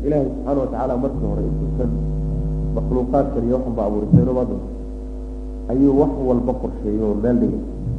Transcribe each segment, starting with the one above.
إلهي سبحانه وتعالى مركه رئيسا مخلوقات كان يوحن بأبو رسين وبعضهم أي وحو البقر شيء ومالي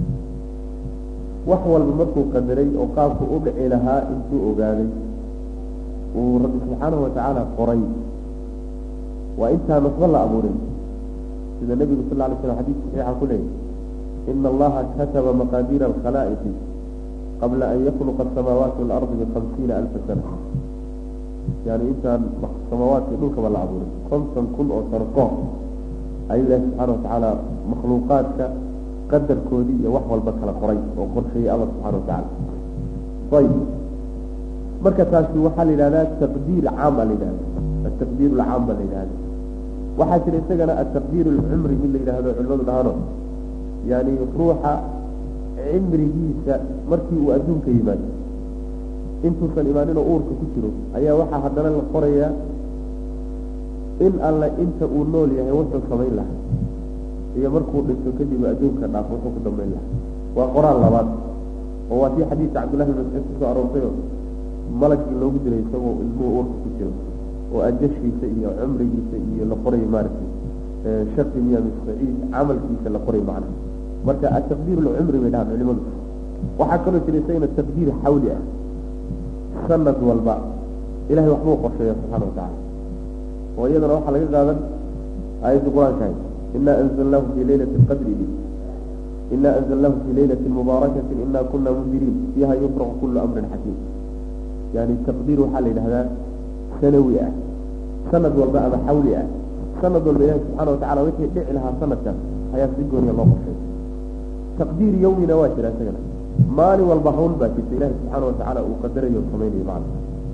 وحو المركه قدري وقاف أبعي لها انتو أقالي ورب سبحانه وتعالى قريب وإنت نصغل أبو رسين إذا النبي صلى الله عليه وسلم حديث صحيح كله إن الله كتب مقادير الخلائق قبل أن يخلق السماوات والأرض ب50,000 سنة يعني أنت السماوات يقولك ولا عبورك 50 كل أو سرقاه أي الله سبحانه وتعالى مخلوقاتك قدر كودية وحوى البكرة قريب وقر شيء الله سبحانه وتعالى طيب مركز تاسي وحال إلى ذلك تقدير عام لذلك التقدير العام لذلك وحاجة يستجنا التقدير العمري من اللي هذا علماء الهانون يعني روح عمري جيسا مركي وأدون كيمان انتو فالإيمانين أورك كتيرو أيها وحا حدنا القرية إن الله انت أولول يعني وحو صمين لها هي مركو لسو كدي وأدون كناف وحو كدمين لها وقرآن لباد وهو في حديث عبد الله بن مسعود سوى أروسيه ملك اللي وجد له يسوى المو أورك كتيرو وأجش في سئية عمري سئية لقرية ماركي شرط مياه السعيد عمل كيسا لقرية معنا مركا التقدير العمري بينهم علماء وحكروا تريسين التقدير حولي سند والباء إلهي وحبوه قرشيه سبحانه وتعالى وإذا روح على قادم آية القرآن كاين إنا أنزلناه في ليلة القدر دي إنا أنزلناه في ليلة مباركة إنا كنا منذرين فيها يفرغ كل أمر حكيم يعني التقدير حل هذا سنوي سند والباء بحولي سند والباء سبحانه وتعالى ويتهي لها سنة حياة سيقوني الله قرشيه تقدير يومي نواشر أسجنا مالي والبحول باكي إله سبحانه وتعالى وقدر يوصميني معنا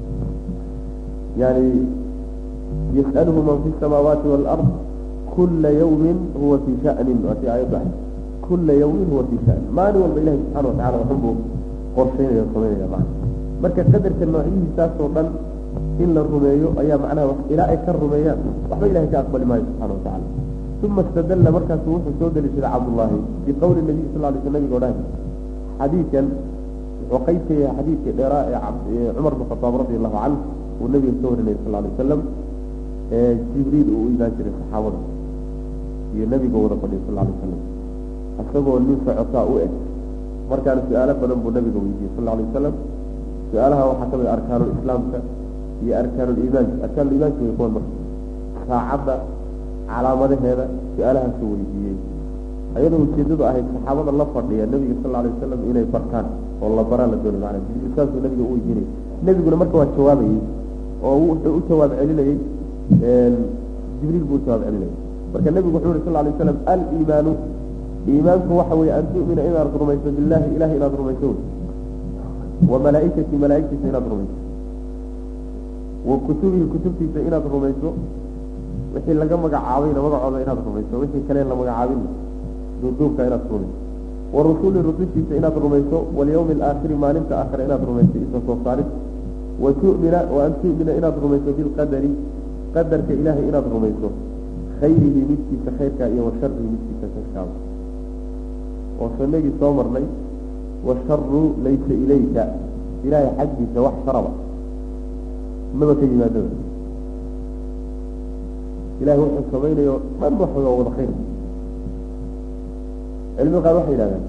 يعني يسأله من في السماوات والأرض كل يوم هو في شأن وفي آية بعد كل يوم هو في شأن مالي والبإله سبحانه وتعالى وحبه قرشين يوصميني معنا مركز قدر كالنوعيه ساسو ضل إلا الرميو أي معناه إلى أي كالرميان وحب إله كأقبل ما سبحانه وتعالى ثم استدل مركز سوح السودة لسيد عبد الله في قول النبي صلى الله عليه وسلم قوله حديثا وقيت حديث قراء عمر بن الخطاب رضي الله عنه والنبي صلى الله عليه وسلم جبريل وإذا جرى الصحابة النبي قوله صلى الله عليه وسلم أسبقوا النساء عطاء مركز سؤالة فنبو النبي قوله صلى الله عليه وسلم سؤالها وحكم أركان الإسلام هي أركان الإيمان يكون مركز ساعد على مدى هذا سؤالها سورية أيضا وجدوا أهل الصحابة الله فرضي النبي صلى الله عليه وسلم إلى فرقان والله برا لدول معنا الإسلام النبي يقول جيني النبي يقول مركوا الشوابي أو شواب علينا جبريل بو شواب علينا مركا النبي يقول صلى الله عليه وسلم الإيمان إيمانك هو حوي أن تؤمن إلى أرض رميسون بالله إله إلى أرض رميسون وملائكة إلى أرض رميسون وكتبه إلى أرض رميسون وحي لقى مقعاوين وضعوا إلى أرض رميسون وحي كلين لمقعاوين ردوك إلى أرض رميسون والرسول الرسول إلى أرض رميسون واليوم الآخر ما نمت آخر إلى أرض رميسون إسا صوصارك وأن تؤمن إلى أرض رميسون بالقدر قدرك إلهي إلى أرض رميسون خيره مثل كخيرك وشره مثل كشرك وصلني صامر لي والشر ليس إليك إلهي حجي سواح شربا ما بكي ما دون إلهي وحي السمين من وحي وضع خير علمي قال وحي لنا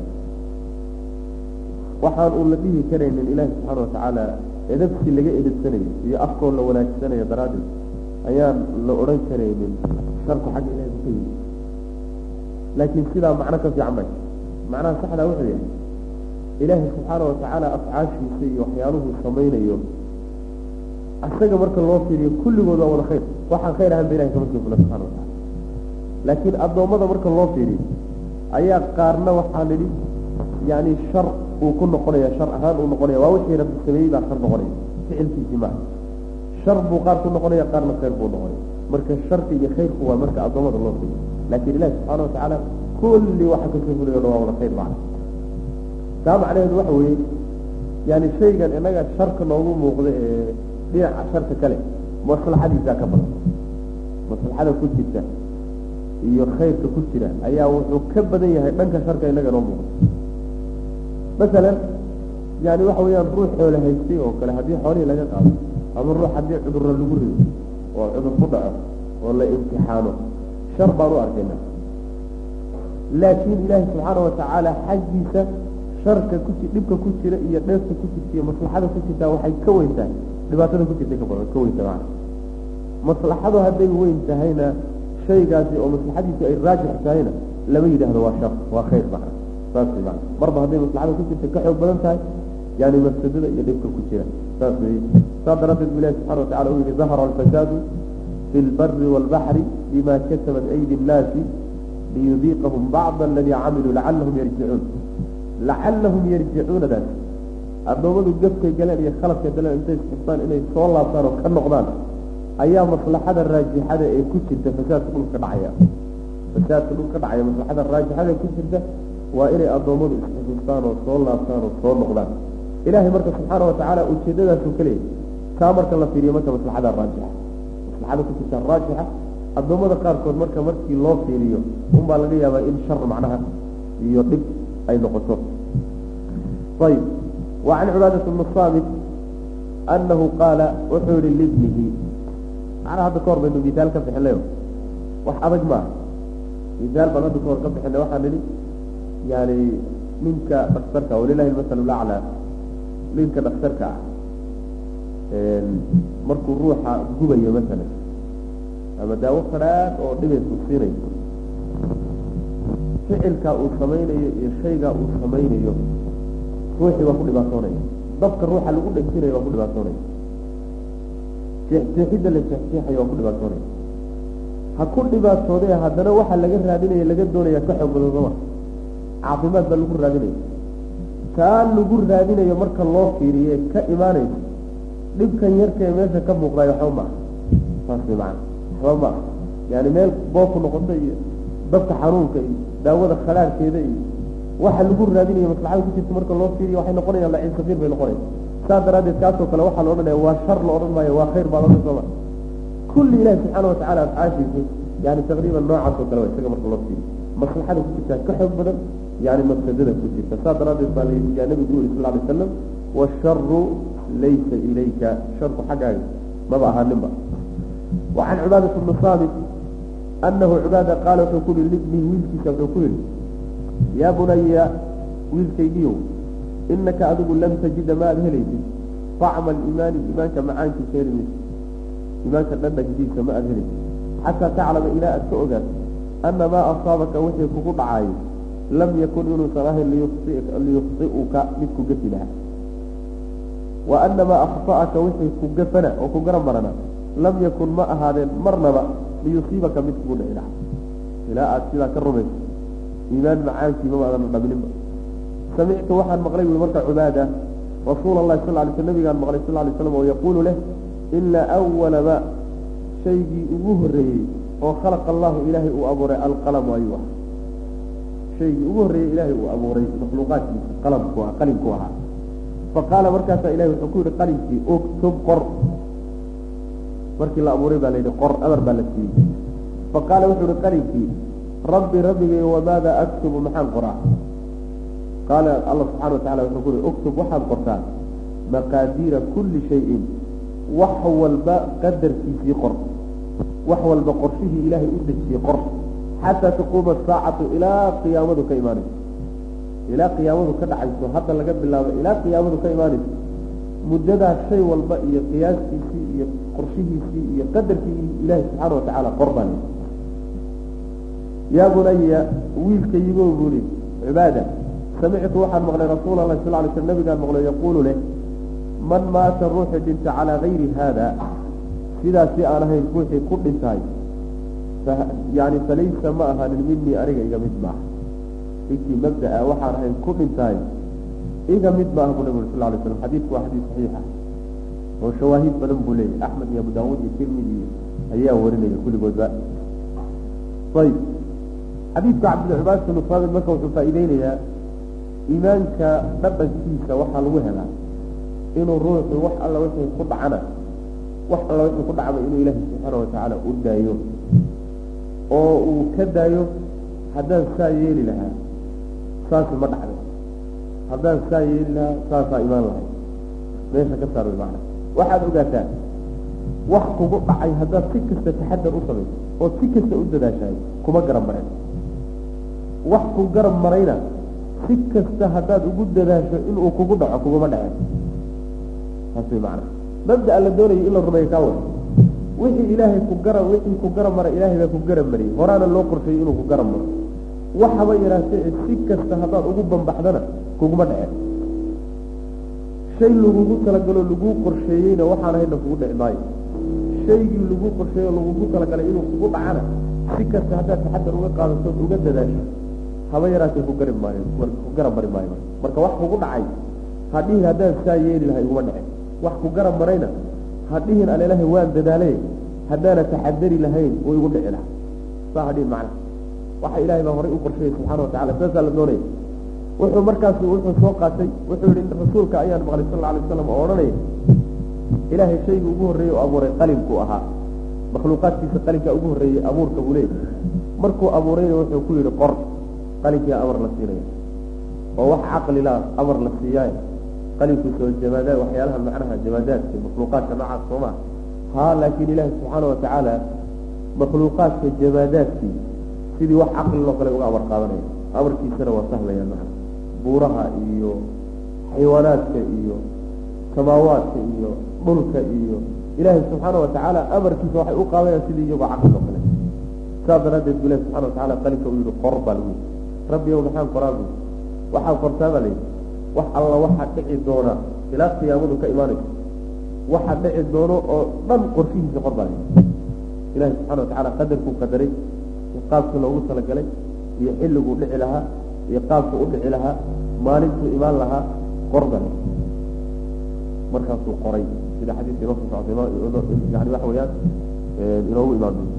وحان أقول لديه كرين من إله سبحانه وتعالى نفسي اللي جاء إلى السنة هي أفكار لو ولا السنة يا درادل أيام لو أرين كرين من شرط حق إله بكي لكن كذا معناك في عمل معناه صحنا وحي يعني إله سبحانه وتعالى أفعاشه سي وحيانه السمين يوم أستجى مرك الله فيه كل جوده ولا خير وحن خير هم بينه كمان الله سبحانه وتعالى لكن أبدا ماذا مرك الله فيه أي قارنا وحالي يعني الشر وكل قرية شر هذا ونقرية ووحي رب السماء بآخر نقرية فعل في جماعة شر بقار كل قرية قارنا خير بقرية مرك الشر في خير هو مرك أبدا ماذا الله فيه لكن الله سبحانه وتعالى كل واحد يقول له ولا خير معه تابع عليه الوحوي يعني الشيء قال إنك الشرك نوضو موقضي دين شرك كله مصلحة دي ذاك بس مصلحة كل جدا هي خير كل جدا أيه وكبد هي بنك شرك إنك نوضو مثلا يعني وحوي نروح حول هيستي وكله هذه حوالي لقى قال ama ruux haddii cudurra lagu rido oo cudur ku dhaco oo la imtixaano shar baan u arkayna laakiin ilaahi subxaana watacaala xaggiisa sharka dhibka ku jira iyo dheefta ku jirta iyo maslaxada ku jirtaa waxay ka weyn tahay dhibaatada ku jirtay ka weynta macna maslaxadu hadday weyn tahayna shaygaasi oo maslaxadiisu ay raajix tahayna lama yidhaahdo waa shar waa khayr macna saas macna marba hadday maslaxada ku jirta ka xoog badan tahay yani mafsadada iyo dhibka ku jira saas weeye saa daraaddeed bu ilahi subxana watacala uu yihi dahara alfasaadu fi lbari waalbaxri bima kasabat aydi nnaasi liyudiiqahum bacda aladii camiluu lacalahum yarjicuun lacalahum yarjicuunadaas addoommadu gafkay galeen iyo khaladkay galeen intay isxustaan inay soo laabtaan oo ka noqdaan ayaa maslaxada raajixada ee ku jirta fasaadka dhulka dhacaya maslaxada raajixada ee ku jirta waa inay addoommadu isxusuustaan oo soo laabtaan oo soo noqdaan ilahay marka subxaana watacaala ujeedadaasuu ka leeyahy taa marka la fiiriyo marka maslaxada raajixa maslaxada ku jirta raajixa addoommada qaarkood markii loo fiiriyo unbaa laga yaabaa in shar macnaha iyo dhib ay noqoto ayb wa can cibaadati bni saamit anahu qaala wuxuu yihi libnihi macnaha hadda kahor baynu misaal ka bixinayo wax adag maaha misaal baan hadda kahor ka bixinay waxaan nidhi yani ninka dhakhtarka walilahi lmasalu laclaa ninka dhakhtarka ah markuu ruuxa gubayo masalan ama daawo qaraad oo dhibaysu siinayo ficilkaa uu samaynayo iyo shaygaa uu samaynayo ruuxii waa ku dhibaatoonaya dabka ruuxa lagu dhegtinayo waa ku dhibaatoonaya jeexjeexidda la jeexjeexayo waa ku dhibaatoonaya ha ku dhibaatoodee haddana waxa laga raadinaya laga doonaya ka xoog badan sooma caafimaad baa lagu raadinaya taa lagu raadinayo marka loo fiiriye ka imaanayso dhibkan yarkae meesha ka muuqdayo waxba maaha saas way macana waxba maaha yani meel booku noqota iyo dabka xanuunka iyo daawada khalaarkeeda iyo waxa lagu raadinayo maslaxada ku jirta marka loo fiiriyo waxay noqonayaan laciib kafiir bay noqonaysa saas daraaddeed kaasoo kale waxaa la odhanaya waa shar la odhan maayo waa khayr baa laodhan sooma kulli ilahi subxaana watacaala afcaashiisa yani taqriiban noocaas oo kale isaga marka loo fiiriyo maslaxada ku jirtaa ka xoog badan yani mafsadada ku jirta saas daraaddeed baa yaa nabigu yuri sal alay wasalam washaru laysa ilayka sharku xaggaaga maba ahaaninba wa can cibaadati bni saamit anahu cibaada qaala wuxuu ku yihi libnihi wiilkiisa wuxuu ku yihi yaa bunaya wiilkaygiiow inaka adigu lam tajida ma aada helaysid طacma aliimaani iimaanka macaankiisa heli maysid iimaanka dhadhankiisa ma aada helaysid xataa taclama ilaa aad ka ogaato ana maa asaabaka wixii kugu dhacaayo lam yakun inuusan ahayn liyukhطi'uka mid ku gafi lahaa wa ana maa akhطa'aka wixii ku gafana oo ku garan marana lam yakun ma ahaadeen marnaba liyusiibaka mid kugu dhici lahaa ilaa aad sidaa ka rumayso iimaan macaankiima maadan dhabininba samictu waxaan maqlay ui marka cubaada rasuula allahi sal lay sl nabigaan maqlay sal lay slam oo yaquulu leh ina awala ma shaygii ugu horreeyey oo khalaqa allahu ilaahay uu abuuray alqalamu ayuu ahaa shaygii ugu horreeyey ilaahay uu abuuray makhluuqaadkiisa qalinku ahaa faqaala markaasaa ilahay wuxuu ku yihi qalinkii uktub qor markii la abuuray baa la yidhi qor amar baa la siiyey faqaala wuxuu yihi qalinkii rabbi rabbigay wamaada aktubu maxaan qoraa qaala allah subxana watacala wuxuu ku yihi uktub waxaad qortaa maqaadiira kulli shayin wax walba qadarkiisii qor wax walba qorshihii ilaahay u dejiyey qor xataa taquuma asaacatu ilaa qiyaamadu ka imaanayso ilaa qiyaamadu ka dhacayso hadda laga bilaabo ilaa qiyaamadu ka imaanayso muddadaas shay walba iyo qiyaastiisii iyo qorshihiisii iyo qadarkii ilaahay subxaana watacaala qor baa leh yaa bunaya wiilkayigo buuli cibaada samictu waxaan maqlay rasuula allahi sal lay sl nabigaan maqlay yaquulu leh man maata ruuxii dhinta calaa gayri haada sidaasi aan ahayn ruuxii ku dhintaay yani falaysa ma ahaanin minii aniga iga mid maaha inkii mabdaa waxaan ahayn ku dhintaay iga mid maaha bu nabig sal lay slam xadiidku waa xadiis saxiixa oo shawaahid badan buu leeyahy axmed iyo abu daawuud iyo tirmidi ayaa warinaya kulligoodba ayb xadiidka cabdilcibaad bnu saamit marka wuxuu faa'iideynayaa iimaanka dhadhankiisa waxaa lagu helaa inuu ruuxu wax alla wixii ku dhacana wax alla wixii ku dhacba inuu ilaahay subxaana watacaala u daayo oo uu ka daayo haddaan saa yeeli lahaa saasi ma dhacday haddaan saa yeeli lahaa saasaa imaan lahay meesha ka saar wy macna waxaad ogaataa wax kugu dhacay haddaad si kasta taxadar u samayso oo si kasta u dadaashahay kuma garab mareen wax ku garab marayna si kasta haddaad ugu dadaasho inuu kugu dhaco kuguma dhaceen taas way macana mabda'a la doonayo in la rumeeyo kaa way wixii ku garab maray ilaahay baa ku garab mariyey horaana loo qorsheeyey inuu ku garab maro waxaba yaraatee si kasta haddaad ugu bambaxdana kuguma dhaceen shay lagugu talagalo laguu qorsheeyeyna waxaan ahayna kugu dhici maayo shaygii lagu qorsheeyo lagugu talagalay inuu kugu dhacana si kasta haddaad taxadar uga qaadato uga dadaasho haba yaraatee ku garab mari maayo marka wax kugu dhacay hadhihin haddaan saa yeeli lahay iguma dhacen wax ku garab marayna hadhihin alelahay waan dadaalay haddaana taxadari lahayn oo igu dhici laha saa hadhihin macna waxa ilaahay baa horay u qorsheeyey subxaana watacala saasaa la doonaya wuxuu markaasi wuxuu soo qaatay wuxuu yihi rasuulka ayaan maqlay sal alla alay wasalam oo odhanaya ilaahay shayga ugu horreeyey oo abuuray qalimku ahaa makhluuqaadkiisa qalinkaa ugu horreeyey abuurka buu leeyahy markuu abuurayna wuxuu ku yihi qor qalinkia amar la siinaya oo wax caqlila amar la siiyaayo qalinkiisa oo jamaadaad waxyaalaha macnaha jamaadaadka makhluuqaadka noocaas soo maa haa laakiin ilaahi subxaana watacaala makhluuqaadka jamaadaadkii sidii wax caqliloo kale uga amar qaadanaya amarkiisana waa sahlayaan macna buuraha iyo xayawaanaadka iyo samaawaadka iyo dhulka iyo ilaahay subxaana watacaala amarkiisa waxay u qaadanayaan sidii iyagoo caqli oo kale saas daraaddeed bu ilahi subxana watacala qalinka uu yihi qor baa lagu yii rabbi ow maxaan qoraa bu waxaa qortaa baa layidhi wax alla waxaa dhici doona ilaa qiyaamadu ka imaanayso waxa dhici doono oo dhan qorshihiisa qor baa layidhi ilahi subxana watacala qadarkuu qadaray iyo qaabkii loogu talagalay iyo xilliguu dhici lahaa iyo qaabku u dhici lahaa maalintuu imaan lahaa qor baa layidhi markaasuu qoray sida xadiiska inoo soo socotay yani waxa weeyaan inoogu imaan doonto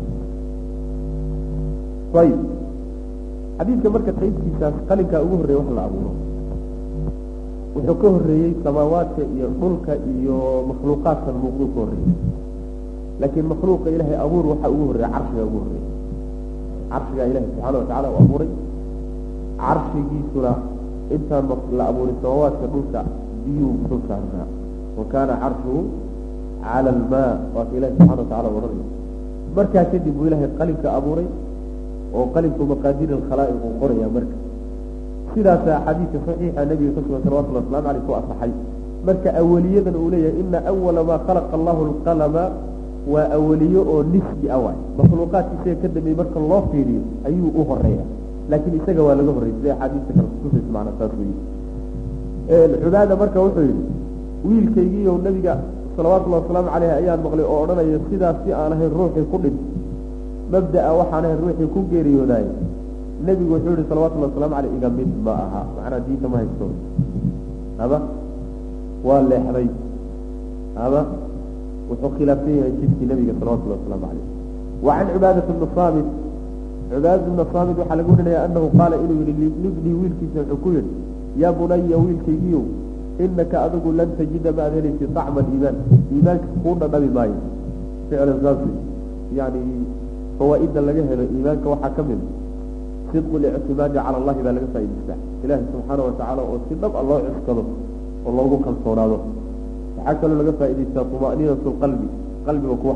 ayib xadiidka marka qaybkiisaas qalinkaa ugu horreeyey wax la abuuro wuxuu ka horreeyey samaawaadka iyo dhulka iyo makhluuqaadkan muuqduu ka horreeyey laakiin makhluuqa ilaahay abuur waxaa ugu horreeya carshigaa ugu horreeyey carshigaa ilahi subxaana watacala u abuuray carshigiisuna intaan la abuuray samaawaadka dhulka biyuu dul saarnaa wa kaana carshuhu cala almaa waa ka ilahi subxana watacala odhanaya markaa kadib buu ilaahay qalinka abuuray oo qalinku maqaadir alkhalaa'iq uu qoraya marka sidaasaa xadiidka saxiixa nabiga ka sugan salawatullahi waslamu aleyh ku asaxay marka awaliyadan uu leeyahay ina awala maa khalaqa allahu alqalama waa awaliyo oo nisbi a waay makhluuqaadka isaga ka dambeeyey marka loo fiiriyo ayuu u horeeya laakiin isaga waa laga horreyay sida axaadiista kale kutusaysa macnaa saas weyi cubaada marka wuxuu yihi wiilkaygiiyo nabiga salawatullahi wasalaamu caleyh ayaan maqlay oo odhanaya sidaas si aan ahayn ruuxii ku dhint mabda'a waxaan ahayn ruuxii ku geeriyoodaay nebigu wuxuu yihi salawatullahi waslamu aleyh iga mid ma aha macnaa diinta ma haysto ama waa leexday ama wuxuu khilaafsan yahay jidkii nabiga salawatullahi wasalaamu caleyh wa can cibaadata bni saamit cibaadata bna saamit waxaa lagu warinaya anahu qaala inuu yihi libnii wiilkiisa wuxuu ku yihi yaa bunaya wiilkaygiiyow inaka adigu lan tajida ma ad helaysi طacma aliimaan iimaanka kuu dhadhabi maayo ficlan saas yani fawaa-ida laga helo iimaanka waxaa ka mid sidqu lictimaadi cala allahi baa laga faa'idaystaa ilaahi subxaana watacaala oo si dhab a loo cuskado oo loogu kalsoonaado waxaa kaloo laga faa'idaystaa طuma'niinatu qalbi qalbiga kuwa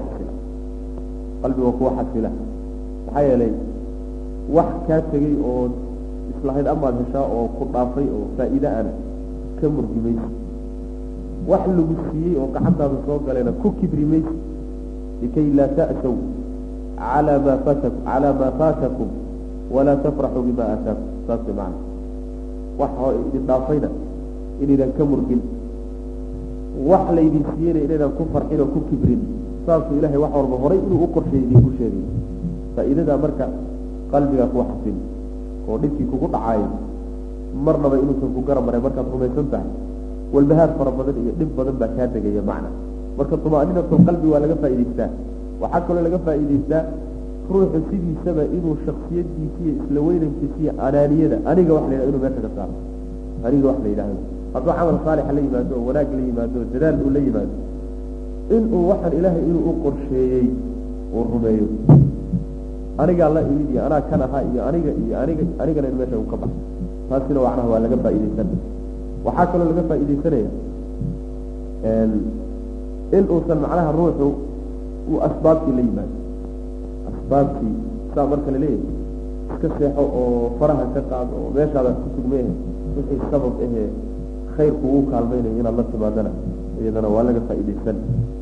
xasila maxaa yeelay wax kaa tegey oo islahayd amaad heshaa oo ku dhaafay oo faa'iide ana ka murgi maysi wax lagu siiyey oo gacantaada soo galayna ku kibri maysi likay laa ta'saw calaa maa faatakum walaa tafraxuu bima aataakum saas macna wax idin dhaafayna inaydan ka murgin wax laydin siiyeyna inaydan ku farxin oo ku kibrin saasuu ilahay wax walba horay inuu u qorsheeyey idinku sheegay faa'iidadaa marka qalbigaa kuwa xasil oo dhibkii kugu dhacaayo marnaba inuusan ku garab maray markaad rumaysan tahay walbahaar fara badan iyo dhib badan baa kaa degaya macna marka طuma'niinatulqalbi waa laga faa'idaystaa waxaa kaloo laga faa'idaystaa ruuxu sidiisaba inuu shaksiyadiisa iyo isla weynankiisa iyo anaaniyada aniga wax la yidhahdo inuu meesha ka saaro aniga wax la yidhaahdo hadduu camal saalixa la yimaado oo wanaag la yimaado oo dadaal uu la yimaado inuu waxaan ilaahay inuu u qorsheeyey uu rumeeyo anigaa la imid iyo anaa kan ahaa iyo anigana in meesha uu ka baxo taasina macnaha waa laga faa'iidaysan waxaa kaloo laga faa'iidaysanaya إن أوصل معناها الروح وأسباب إليه أسباب في سامر كان ليه كسيحه وفرها كقعد وماش هذا كتب ميه وحي السبب إيه خير قووك على بينه إن الله تبادنا إذا أنا ولا فائدة سن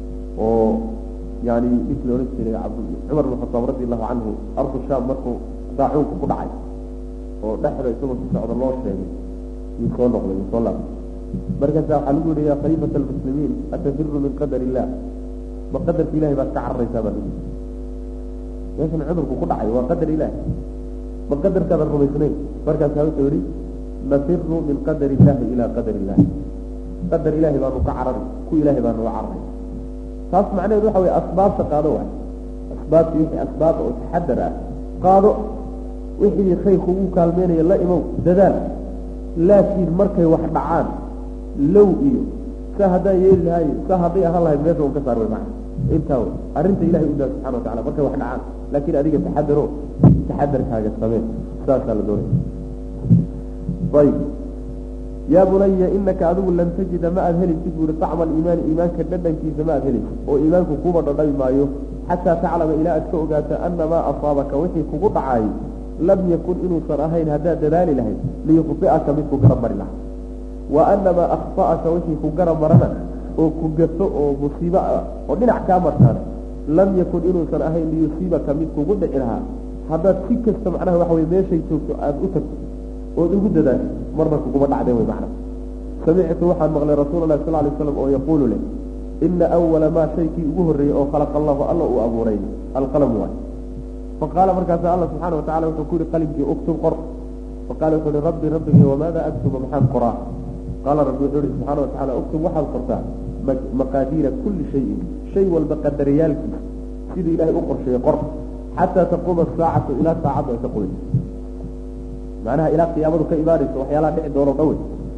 يعني مثل رسل عمر بن الخطاب رضي الله عنه أرض الشام مركو داعوك قدعي ونحن يسمى في سعود الله الشيء يصلق مركز حلول يا خليفة المسلمين أتفر من قدر الله ما قدر في الله بس تعرف ثمن لكن عمرك قدعي وقدر الله ما قدر كبر اثنين مركز حلول نفر من قدر الله إلى قدر الله قدر الله بأنه كعرر كل الله بأنه عرر خاص معناه يروح أسباب تقاضوا أسباب يوحي أسباب وتحدر قاضوا وحي خير خوك المين يلا إمو ددال لكن مركي واحد عام لو إيو سهدا يلي هاي سهدا الله يبنيه وانكسر معه انتهوا أرنت إلهي قدام سبحانه وتعالى مركي واحد عام لكن أديك تحدرك هذا السمين ساسا لدوري طيب يا بني إنك عدو لن تجد ما أذهلك تقول طعم الإيمان إيمانك لدن كيف ما أذهلك وإيمانك كوبا ضي مايو حتى تعلم إلى أتوقات أن ما أصابك وحي كقطعي لم يكن إنه صراحين هذا دلال لهي ليخطئك مثل قرب الله وأن ما أخطأك وحي كقرب مرنا وكقصة ومصيبة ومن أحكام هذا لم يكن إنه صراحين ليصيبك مثل قد إلها هذا تلك استمعناه وحوي ما شيء أتك ويقول ذلك مرة كما تعدي معنا سمعت وحى مغلى رسول الله صلى الله عليه وسلم ويقول له إن أول ما شيء يظهر أو خلق الله وأبورين القلم واحد فقال مركز الله سبحانه وتعالى وتقول قلبك أكتب قرأ فقال يقول ربي وماذا أكتب محام قراء قال ربي سبحانه وتعالى أكتب وحى القرآن مقادير كل شيء والبقدريالك سيد إلهي أقر شيء قرأ حتى تقوم الساعة إلى ساعة تقول معناها إلى قيامته كإبارة وحيالها دعي دور قوي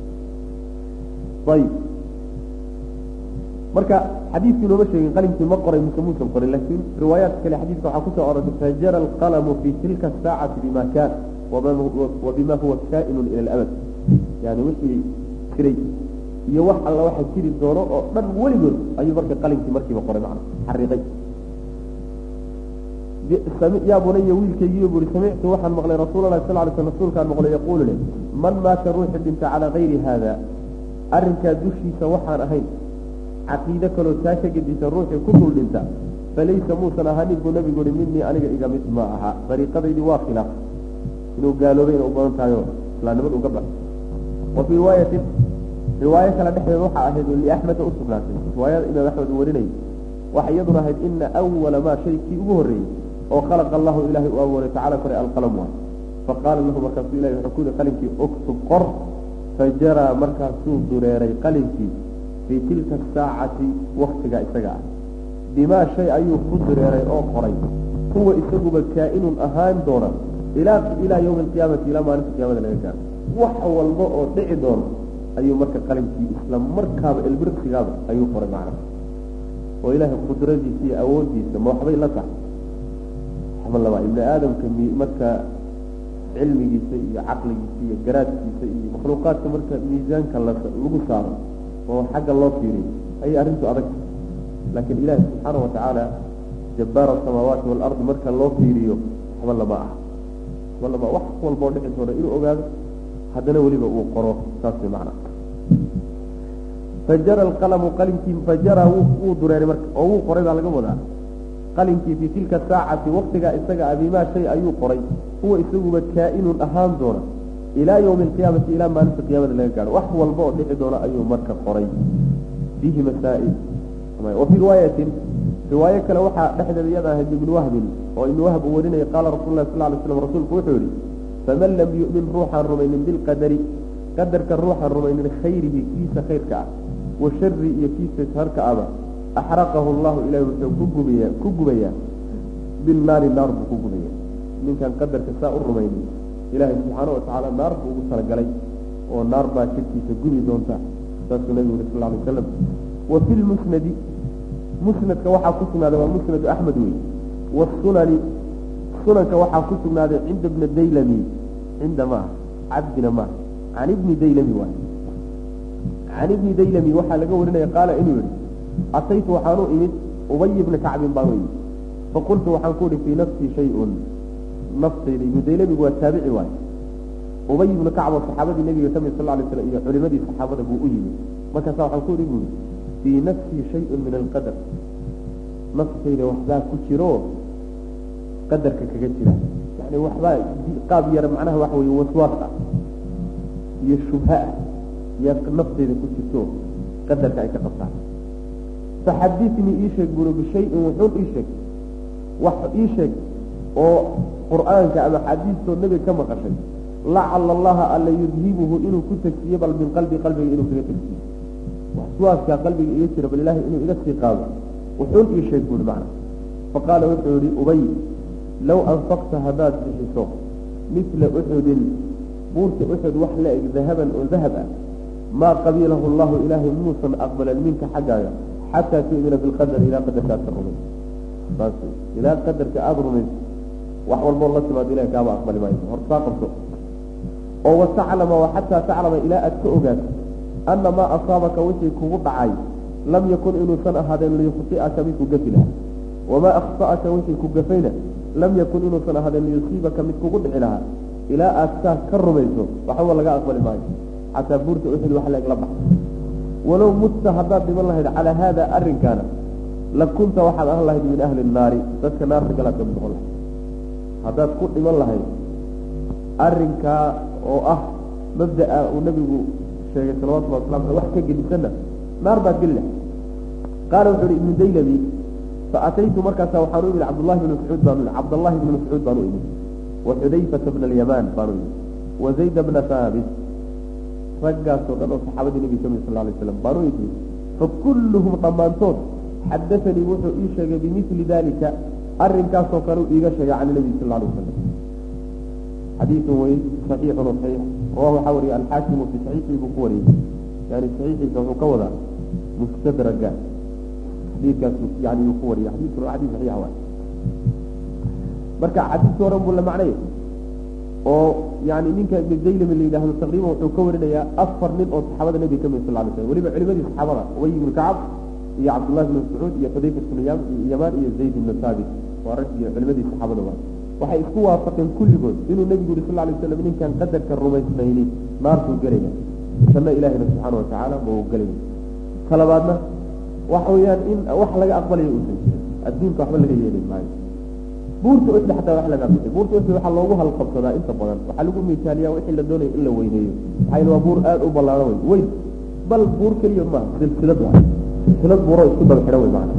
طيب مركا حديث كنو مشي قلم في مقرى مسموس القرى لكن روايات كل حديث وحكوته أرد فجر القلم في تلك الساعة بما كان وبما هو كائن إلى الأبد يعني وشي كري يوح الله واحد كري الدور من ولد أي مركا قلم في مركب مقرى معنا حريقي يا بني ويلك يجيب سمعت وحن مغلي رسول الله صلى الله عليه وسلم رسول كان مغلي يقول له من مات روح بنت على غير هذا أرنك دشي سوحان أهين عقيدك لو تاشك دي الروح كل الإنت فليس موسى هاني النبي يقول مني أنا إجابة معها طريقة دي واخلة إنه قالوا بين أبوان تايون لا نبت قبل وفي رواية كلا نحن روح أهد لأحمد أسف لكن رواية إن أحمد وريني وحيدنا هيد إن أول ما شيء كي أبهري وخلق الله إلهي وأول تعالى قرأ القلم فقال له مركز إلهي حكود قلمك أكتب قرب فجرى مركز سوء دريري قلمك في تلك الساعة وقت إساقع بما شيء أيه دريري أو قريب هو إساقب كائن أهان دونا إلى يوم القيامة إلى ما نفس القيامة لك وحوى الماء دعي دون أيه مركز قلمك إسلام مركب البرق سيقاب أيه قريب معنا وإله قدرتي في أودي سما وحبي لك حمل الله ابن آدم كمي مركا علمي سي عقلي سي جراتي سي مخلوقات مركا ميزان كلا لغو صار وهو حق الله فيري أي أرنتو أرك لكن إله سبحانه وتعالى جبار السماوات والأرض مركا الله فيريو حمل الله معه والله ما وحق والبورد حسونا إنه أقاد حدنا ولي بقوا قروه ساسي معنا فجر القلم قلمك فجره ودرير مرك او قريب على جمودا قلمك في تلك الساعه وقتها اسغا بما شيء ايو قري هو اسغو كائن اهان دون الى يوم القيامه الى ما نفس القيامه لا كان وحو البعد دون ايو مرك قري فيه مسائل وفي روايه كلا وحا دحد يدا ابن وهب وابن وهب ورنا قال رسول الله صلى الله عليه وسلم رسول فوحوري فمن لم يؤمن روحا رمين بالقدر قدرك الروح الرمين خيره كيس خيرك وشر يكيس هرك أبا أحرقه الله إليه كجبيا بالنار النار بكجبيا من كان قدر كساء الرمين إلهي سبحانه وتعالى النار بوصل جلي والنار ما شكي تجري دونتا رسول النبي صلى الله عليه وسلم وفي مسند كوحى كتنا هذا مسند أحمد وي والسنن كوحى كتنا هذا عند ابن الديلمي عندما عبدنا ما عن ابن ديلمي واحد عن ابن ديلمي وحى لقورنا قال إنه أتيت وحانو إمد أبي بن كعب باوي فقلت وحنكون في نفسي شيء نفسي يديلي بقوة تابعي واي أبي بن كعب وصحابة النبي صلى الله عليه وسلم علماء الصحابة أبو أيمي ما كان وحنكون في نفسي شيء من القدر نفسي لوحدها كتيرو قدرك كجتيرا يعني وحبا قابير معناها وحوي وسواقة يشبهاء نفسي لكتيرو قدرك أي كقطع فحدثني إيشك بلو بشيء وحول إيشك إيشك وقرآن كأما حديث النبي كما قشن لعل الله ألا يذهبه إنه كنت يبل من قلبي إنه كنت تكسيه وحسواس كقلبي يسير بالله إنه إلى استيقاظ وحول إيشك بلو معنا فقال وحولي أبي لو أنفقت هداد بحسوق مثل أحد بورت أحد وحلائك ذهبا وذهبا ما قبيله الله إلهي موسى أقبل منك حقايا حتى تؤمن بالقدر إلى قدر كاترمين بس إلى قدر كأبرمين وحول الله سبحانه إلهي كابا أقبل ما يسمى ارتاق السوق وتعلم وحتى تعلم إلى أتكؤجات أن ما أصابك وشي كبض عاي لم يكن إنه سنة هذا اللي يخطئك منك قتلها وما أخطأك وشي كبفينه لم يكن إنه سنة هذا اللي يصيبك منك قدع لها إلى أتكاه كرميته وحول لك أقبل ما يسمى حتى بورت أحد وحلق لبح ولو مت هداد بمن الله على هذا أرن كان لكنت واحد أهل الله من أهل النار تسك نار تقلت من الله هداد كنت بمن الله أرن كا مبدأ والنبي شيخ صلوات الله وسلام وحكى قد سنة نار بات قله قال وحري ابن ديلمي فأتيت مركز وحروا من عبد الله بن مسعود بانوني عبد الله بن مسعود بانوني وحذيفة بن اليمان بانوني وزيد بن ثابت رجع سوقنا صحابة النبي صلى الله عليه وسلم بانوني فكلهم طمانتون حدثني وحو إيشا بمثل ذلك أرن كاسو كانوا إيشا عن النبي صلى الله عليه وسلم حديث صحيح وصحيح رواه حوري الحاكم في صحيح بخوري يعني صحيح كوكولا مستدرج حديث يعني بخوري حديث صحيح واحد بركع حديث ورب ولا معناه يعني منك ابن الديلم اللي ده تقريبا وكورنا يا أفر من صحابة النبي كما صلى الله عليه وسلم ولما علماء الصحابة أبي بن كعب يا عبد الله بن مسعود يا حذيفة بن اليمان يا زيد بن ثابت ورجل علماء الصحابة دول waxay isku waafaqeen kulligood inuu nabigu sallallahu alayhi wasallam ninkan qadarka rumaysnayni naartu galaya sanna ilaahay subhanahu wa ta'ala buu galay kalabaadna waxa weeyaan in wax laga aqbalayo uu jiray adduunka waxba laga yeelay maayo buurta oo xataa wax laga aqbalay buurta waxa loogu halqabsadaa inta badan waxa lagu miisaaliyaa wixii la doonayo in la weyneeyo waxay waa buur aad u ballaaran weyn bal buur kaliya ma silsilad buuro isku daba xiran way macna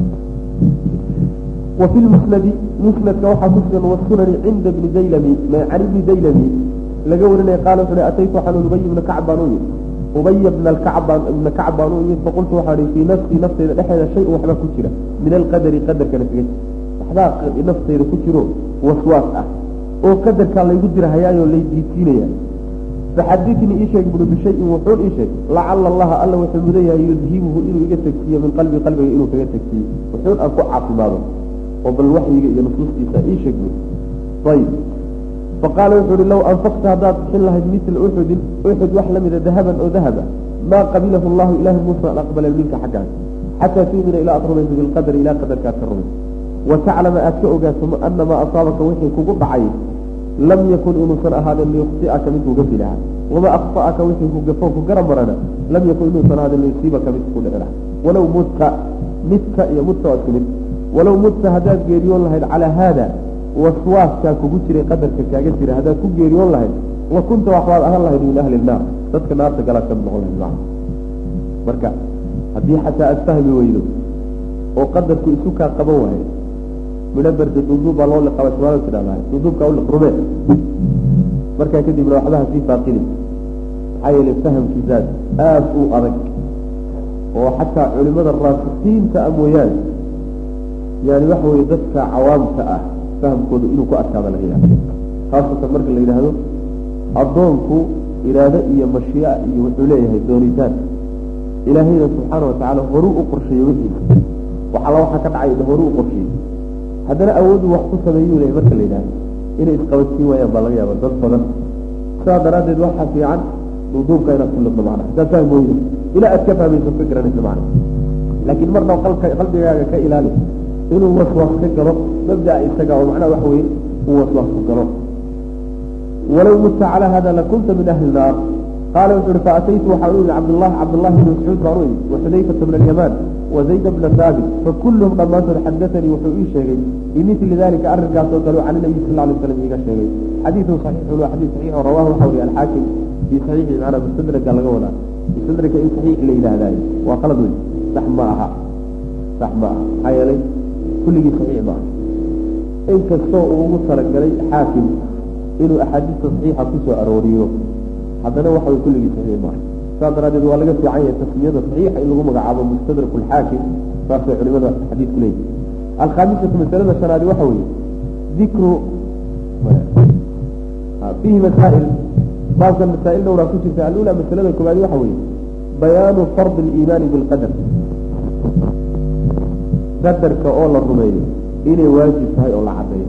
وفي المسند كوحى مسلم والسنن عند ابن ديلمي عن ابن ديلمي لقولنا قال أتيت حنو أبي بن كعب بانوي أبي بن كعب بانوي فقلت حري في نفسي لحد شيء وحنا كتيرة من القدر قدر كانت فيه حدا نفسي كتيرة وسواس وقدر كان لا يقدر هياي ولا يديتيني فحدثني إيش يقول بشيء وحول إيش لعل الله ألا وحمديه يذهبه إنه يجتكيه من قلبي إنه يجتكيه وحول أكو عاقبه وبالوحي ينصوص إيش يقول طيب فقال يقول لو أنفقت هذا حلها مثل أحد وحلم إذا ذهبا أو ذهبا ما قبله الله إله موسى أقبل منك حقا حتى تؤمن إلى أطرم بالقدر إلى قدر كاترم وتعلم أكئك ثم أن ما أصابك وحي كقب عين لم يكن إنسان هذا اللي يخطئك منه قبلها وما أخطأك وحي كقفوك قرمرنا لم يكن إنسان هذا اللي يصيبك منه قبلها ولو مت يمت وأسكنت ولو مت هذا جيريون الله على هذا وسواس كوجري قدر كاجري هذا كوجريون الله وكنت واحد الله من أهل النار تذكر النار تقلق من الله النار بركة هذه حتى أستهم ويلو وقدر كيسوك قبوه منبر تدوب الله اللي قوى سواه كده معي تدوب كأول قربان بركة كده من واحدها في فاقين حيل الفهم كذات آفو أرك وحتى علماء الراسخين كأمويان يعني وحو يدفع عوام فهم كودو إنو كأسكاب الغياب خاصة مركز اللي هذا الضونكو إرادة إيا مشياء إيا الدوريتان إلهينا سبحانه وتعالى هروء قرشي وحي وحلا وحكت عيد هروء قرشي هذا أود وقت سبيو لي مركز اللي هذا إن إسقوتي ويا بلغيا بالضبط فضل سادة رادد وحا في عن وضوب كينا كل معنا هذا فهم ويلو إلى أتكفى من فكرة نحن معنا لكن مرة قلبي كإلالي إنه وسوس كجرو مبدأ يستجاب معنا وحوي هو وسوس كجرو ولو مت على هذا لكنت من أهل النار قال فأتيت وحاولوا عبد الله بن مسعود قروي وحذيفة بن اليمان وزيد بن ثابت فكلهم لما حدثني وحوي شيء بمثل ذلك أرجع قالوا عن النبي صلى الله عليه وسلم شيء حديث صحيح ولا حديث صحيح ورواه حولي الحاكم في صحيح معنا مستدرك قال لنا مستدرك إن صحيح إلى ذلك وقلد صح معها حيالي كل شيء صحيح معه إن كالسوء ومصرق لي حاكم إنه أحاديث صحيحة تسوى أروريه هذا وحي كل شيء صحيح معه صادر هذا الوالد في عين التسمية صحيحة إنه هم قاعد مستدرك الحاكم صار في علماء حديث كلي الخامسة من ثلاثة سنة وحوي ذكر فيه مسائل بعض المسائل لو رأيت في الأولى مثلا الكبار وحوي بيان فرض الإيمان بالقدر قدر كأول الرمية إني واجب هاي أول عطيه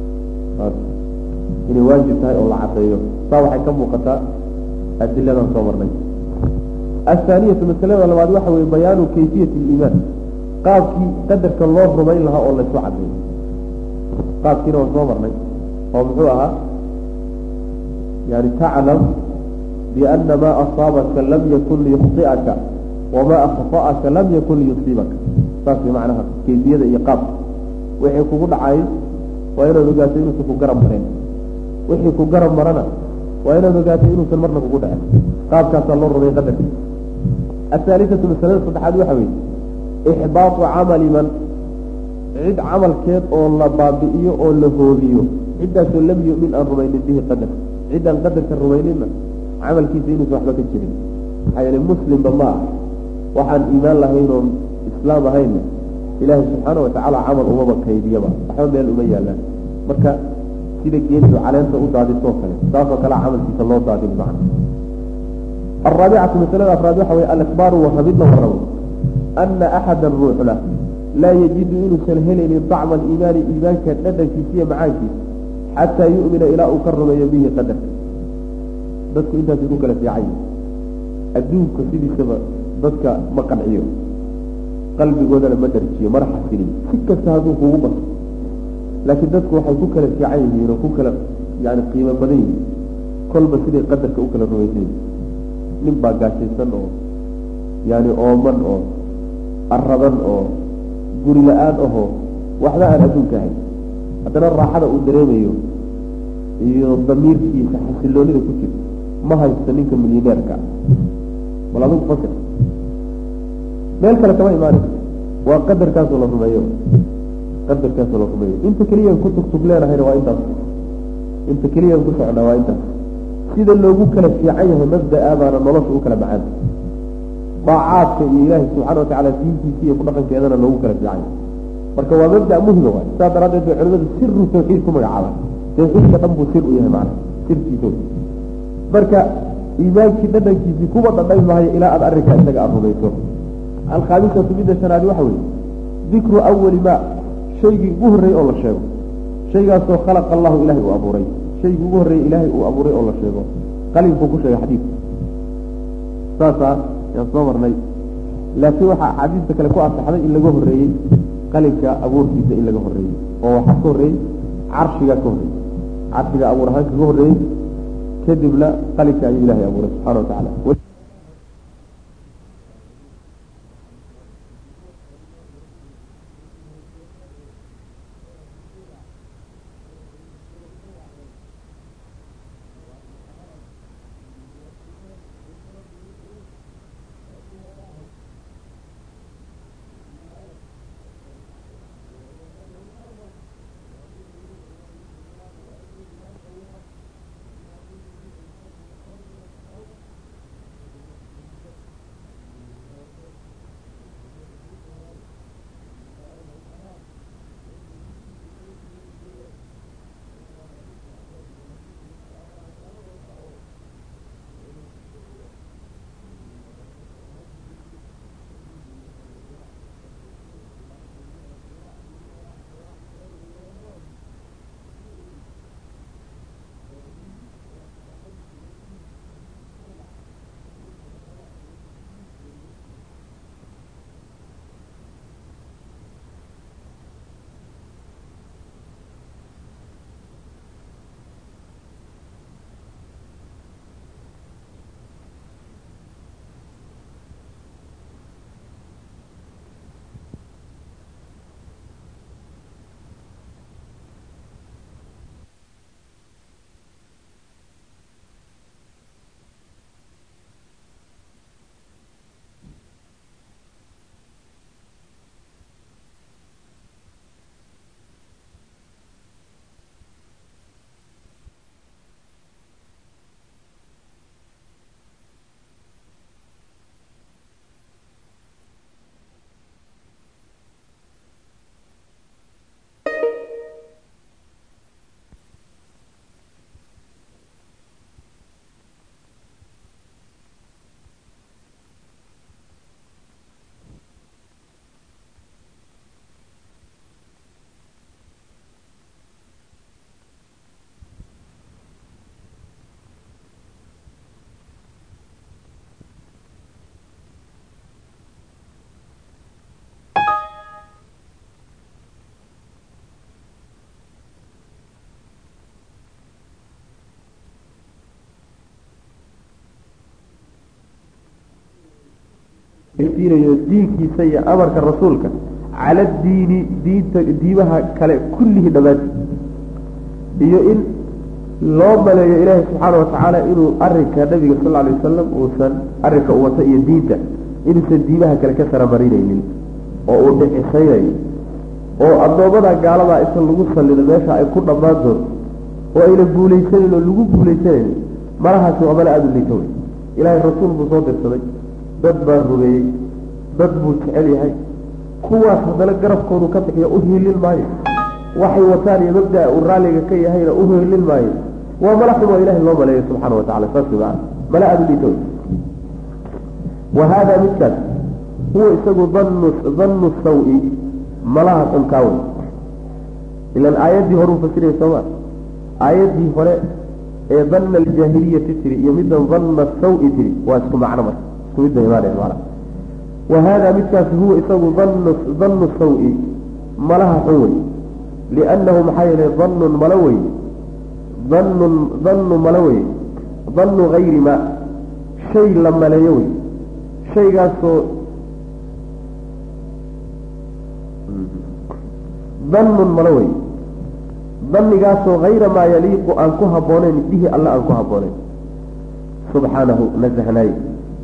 إني واجب هاي أول عطيه صاوح كم وقتا أدلة صبرنا الثانية مثلا لو بعد وحوي بيان كيفية الإيمان قال قدر كالله رمي لها أول شو عطيه قال كنا صبرنا ومحوها يعني تعلم بأن ما أصابك لم يكن ليخطئك وما أخطأك لم يكن ليصيبك صافي معناها كيفية إيقاب وحي كوكو عايز وإنه نقاتل إنه سكو قرم مرين وحي كوكو قرم مرنا وإنه نقاتل إنه سنمرنا كوكو دعا قاب كاس الله رضي قدر الثالثة من الثلاثة صدحات وحوي إحباط عمل من عد عمل كيف أو الله بابئيه أو الله هوذيه عدة لم يؤمن أن رمين به قدر عدا قدر كالروينين عمل كيسين وحبك الجرين يعني المسلم بالله وحن إيمان لهينهم إسلام هين إله سبحانه وتعالى عمل أمامك كيدية أحمد بها الأمية الله مركا سيدك ينسوا على أنت أدعى دي التوكل صافك لا عمل كيس الله أدعى دي المعنى الرابعة مثلا أفراد وحوي الأكبار وخبيرنا والروي أن أحد الروح له لا يجد إنه سنهلين طعم الإيمان إيمان كالندى كيسية معاك حتى يؤمن إلى أكرم به قدر dadku intaas ku kala fiicay adduunka sidii saba dadka ma qanciyo qalbigooda ma darjiyo marxa silin si kasta haduu kugu bato laakiin dadku waxay ku kala fiicay yihiin ku kala yaani qiimo badan yihiin kolba sidii qadarka u kala rumaysan nin baa gaashaysan oo yaani ooman oo aradan oo guri la'aan oo waxba aan adduunka ahayn haddana raaxada uu dareemayo iyo damiirkiisa xasiloonida ku jirta ما هي السنين مليونير كا ولا ضد فكر مال كلا كمان إيمانك وقدر كاس ولا رميو قدر كاس ولا رميو أنت كليا كنت تكتب لنا هاي رواية أنت كليا كنت على رواية سيدا لو كلا في عينه مبدأ أبانا نلاش وكلا بعد طاعات إله سبحانه وتعالى في يكون رقم كذا لو كلا في عينه مركب مبدأ مهم هو ساد رادة علماء سر توحيدكم يا عالم توحيد كتبوا سر إيه معنا سر في توحيد marka iimaanki dadkiisi kuwa dadhay maahay ilaa aad arrinka isaga arrumayso alkhaamisatu midda shanaad waxa weeye dikru awwali ma shaygii ugu horreeyay oo la sheego shaygaasoo khalaqa allahu ilaahay uu abuuray shaygii ugu horreeyay ilaahay uu abuuray oo la sheego qalinkuu ku sheegay xadiid saasaa yaan soo marnay laakiin waxaa axaadiista kale ku asaxday in laga horreeyey qalinka abuurkiisa in laga horreeyey oo waxaa ka horreeyey carshigaa ka horreeyey carshiga abuur ahaan kaga horreeyey كذب لا قالك أي إله أبو سبحانه وتعالى fiirayo diinkiisa iyo amarka rasuulka cala diini diimaha kale kullihi dhammaantii iyo in loo maleeyo ilaahay subxaana watacaala inuu arinka nabiga sal alay wasalam uusan arrinka u wata iyo diinta inuusan diimaha kale ka saramarinaynin oo uu dhicisaynayo oo addoommada gaaladaa inta lagu sallido meesha ay ku dhammaan doonto oo ayna guulaysanin oo lagu guulaysanaynin malahaasi waa mala aada u liita wey ilaahay rasuul buu soo dirsaday dad baa rumeeyey dad buu jecel yahay kuwaas haddana garabkoodu ka bixiya u hiilin maayo waxay wataan iyo mabdaa uu raalliga ka yahayna u hiilin maayo waa mala xum oo ilahay loo maleeyo subxaana watacala saas maa mala aada u liita wey wa haadaa midkaas huwa isagu dannu sawi malaha xunkaawe ilan aayaddii hore u fasiraya sooma aayaddii hore ee danna aljaahiliyati tiri iyo middan danna sawi tiri waa isku macno marka isku mid bay imaanaya macna wa haadaa midkaasi huwa isagu dannu sawi malaha xun wey liannahu maxaa yeelay dannun malo wey dannu malo wey dannu gayri ma shay la maleeyo wey shaygaasoo dannun malo wey dannigaasoo hayra maa yaliiqu aan ku habbooneyn bihi alla aan ku habbooneyn subxaanahu nasahnaaye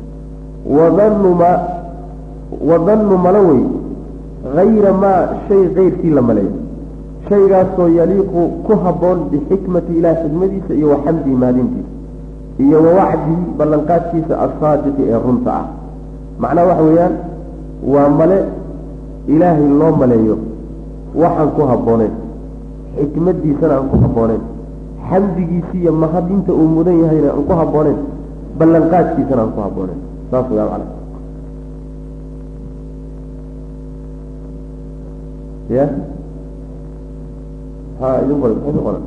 wadannu malo wey hayra maa shay keyrkii la maleeyo shaygaasoo yaliiqu ku habboon bixikmati ilaah xikmadiisa iyo waxamdihi maadintiisa iyo wawacdihi ballanqaadkiisa assaadiqi ee runta ah macnaha waxa weeyaan waa male ilaahay loo maleeyo waxaan ku habbooneyn xikmadiisana aan ku habbooneyn xamdigiisi iyo mahadinta uu mudan yahayna aan ku habbooneyn ballanqaadkiisana aan ku habbooneyn saas waa macna ya ha idin qoran idin qoran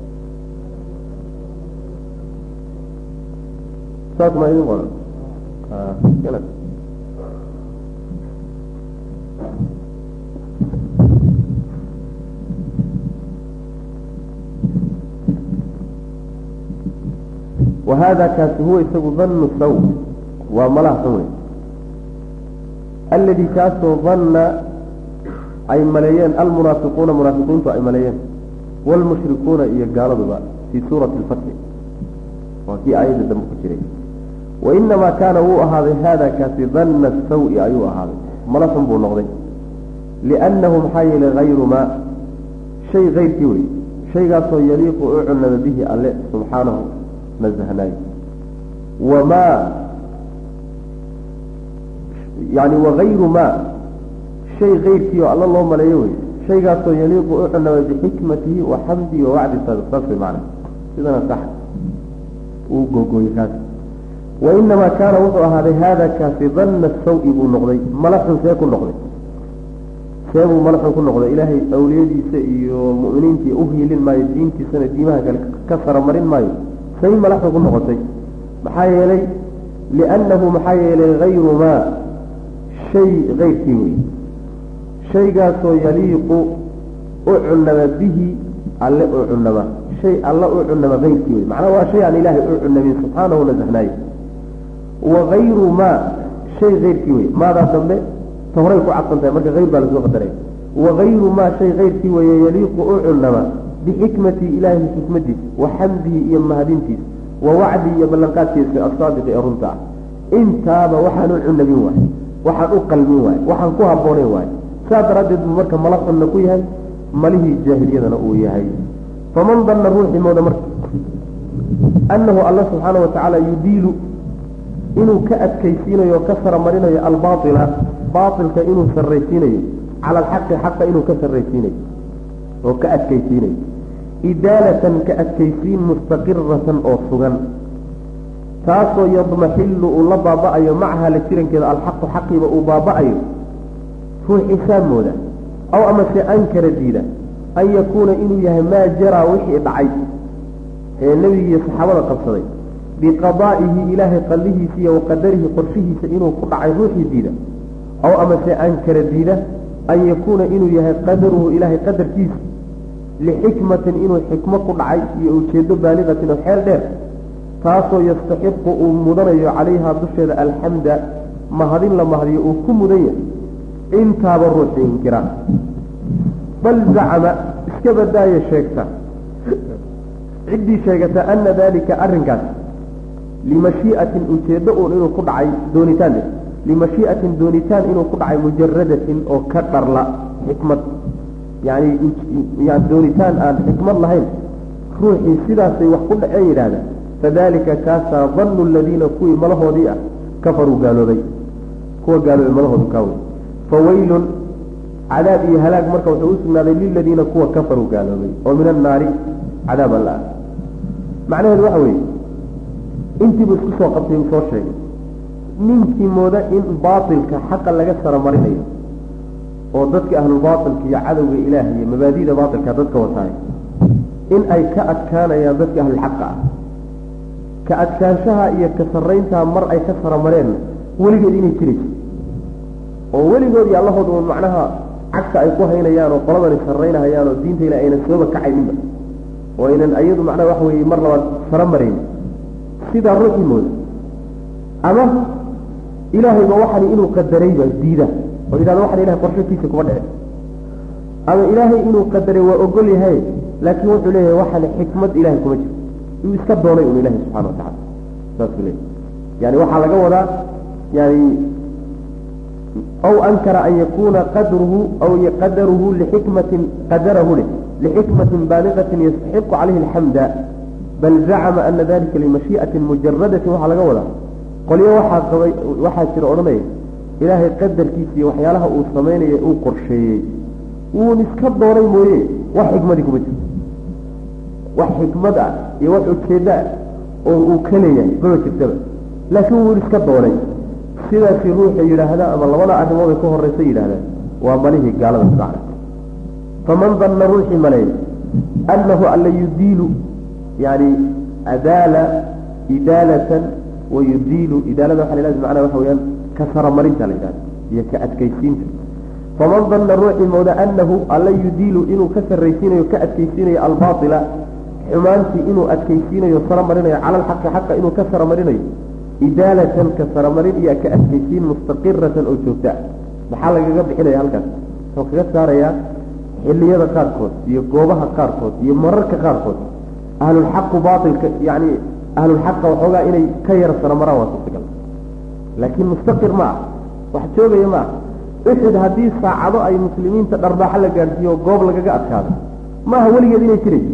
saas ma idin qoran kala وهذا كاس هو يسوي ظن السوء وملا سوء الذي كاس ظن أي ملايين المنافقون منافقون أي ملايين والمشركون يقالوا في سورة الفتح وفي آية الدم كثيرين وإنما كان هو هذا كاس ظن السوء أيها هذا ملا سنبو النغضي لأنهم حيل غير ما شيء غير كوي شيء قاس يليق أعلن به الله سبحانه نزهناي وما يعني وغير ما شيء غير كيو الله ملايوي شيء قاصو يليق أعلم بحكمته وحمده ووعد الصدق معنا إذا صح وقوقو يكاس وإنما كان وضع هذا كافي ظن السوء بالنقضي ملح سيكون نقضي سيبوا ملح يكون نقضي إلهي أوليدي سيئو مؤمنين تي أهي للما يدين تي سنة ديمها كسر مرين مايو سي ملح يكون نقضي محايا لي لأنه محايا لي غير ما شيء غير كيوي شيء قاسو يليق أعنب به الله أعنب شيء الله أعنب غير كيوي معناه هو شيء عن إلهي أعنب سبحانه ونزهناه وغير ما شيء غير كيوي ماذا تنبه تهريك عقلتها مركا غير بالسوق الدرين وغير ما شيء غير كيوي يليق أعنب بحكمة إلهي حكمته وحمده يمهدينته ووعدي يبلغاتي الصادق أرنتا انت هذا وحن النبي واحد وحن أقل من واحد وحن كوها بوني واحد ساد ردد مركا ملق النكويها مليه الجاهلية نقويها فمن ظن الروح مولى مركا أنه الله سبحانه وتعالى يديل إنه كأت كيسين وكسر مرينا الباطل باطل كإنه سريسين على الحق حتى إنه كسريسين وكأت كيسين إدالة كأت كيسين مستقرة أو صغن تاسو يضمحل ولبابأي معها لتيرن كذا الحق حقي وأبابأي هو حسام مولا أو أما سأنكر الدينة أن يكون إنه يهما جرى وحي بعيد النبي صحابة قصري بقضائه إله قله فيه وقدره قرشه سإنه قطع روحي الدينة أو أما سأنكر الدينة أن يكون إنه يهي قدره إله قدر كيس لحكمة إنه حكمة قطعي يؤتيد بالغة وحال دير تاسو يستحق مدرج عليها بشر الحمد mahadin la mahdiyo uu ku mudan yahay intaaba ruuxii inkiraan bal zacama iska badaaya sheegta ciddii sheegata ana dalika arrinkaas limashii'atin ujeeddo uun inuu ku dhacay doonitaan limashii'atin doonitaan inuu ku dhacay mujaradatin oo ka dharla xikmad yani doonitaan aan xikmad lahayn ruuxii sidaasay wax ku dhaceen yidhaahda fadalika kaasaa dannu aladiina kuwii malahoodii ah kafaruu gaaloobay kuwa gaaloobay malahoodu kaawey fawaylun cadaab iyo halaag marka wuxuu u sugnaaday liladiina kuwa kafaruu gaaloobay oo min annaari cadaab alla ah macnaheedu waxa weeye intiibuu isku soo qabtay uu soo sheegay ninkii mooda in baatilka xaqa laga saramarinayo oo dadka ahlulbaatilka iyo cadowga ilaah iyo mabaadida baatilka dadka wataay in ay ka adkaanayaan dadka ahlulxaqa ah ka adkaanshaha iyo ka sarrayntaa mar ay ka saramareen weligeed inay jirayso oo weligood iyo allahooda un macnaha cagta ay ku haynayaan oo qoladani sarraynahayaan oo diinta ilaah aynan sooba kacayninba oo aynan ayadu macnaha waxa weeye mar labaad saromarayn sidaa ruuxii mooda ama ilaahayba waxani inuu qadarayba diida oo yidhahda waxan ilahay qorshakiisa kuma dhicin ama ilaahay inuu qadaray waa ogol yahay laakiin wuxuu leeyahay waxani xikmad ilahay kuma jiro uu iska doonay un ilahay subxana watacala saasuu leeyahy yani waxaa laga wadaa yani aw ankara an yakuna qadruhu aw qadaruhu lixikmatin qadarahu leh lixikmatin baaligatin yastaxiqu calayhi alxamda bal zacama ana dalika limashii'atin mujaradatin waxaa laga wadaa qolyo waxaa jira odhanaya ilaahay qadarkiisa iyo waxyaalaha uu samaynaya uu qorsheeyey wuun iska doonay mooye wax xikmadii kuma jiro wax xikmad ah iyo wax ujeeddo ah oo uu ka leeyahay maba jirtaba laakiin wuun iska doonay sidaasi ruuxa yidhaahda ama labada arrimood ay ka horeysa yidhahdaan waa malihii gaalada sacra faman danna ruuxii maleeya annahu alla yudiilu yani adaala idaalatan wayudiilu idaalada waxa la yidhahda macnaha waxa weeyaan ka saramarinta la yidhahda iyo ka adkaysiinta faman danna ruuxii mooda annahu alla yudiilu inuu ka sarraysiinayo ka adkaysiinayo albaatila xumaantii inuu adkaysiinayo saramarinayo cala alxaqi xaqa inuu ka saramarinayo idaalatan ka saramarin iyo ka adkaysiin mustaqiratan oo joogta maxaa lagaga bixinaya halkaas wuxuu kaga saarayaa xilliyada qaarkood iyo goobaha qaarkood iyo mararka qaarkood ahlulxaqu baatilka yani ahlulxaqa waxoogaa inay ka yara saramaraan waa suurtagal laakiin mustaqir ma ah wax joogaya ma ah uxud haddii saacado ay muslimiinta dharbaaxo la gaadhsiiyo oo goob lagaga adkaado maaha weligeed inay jirayso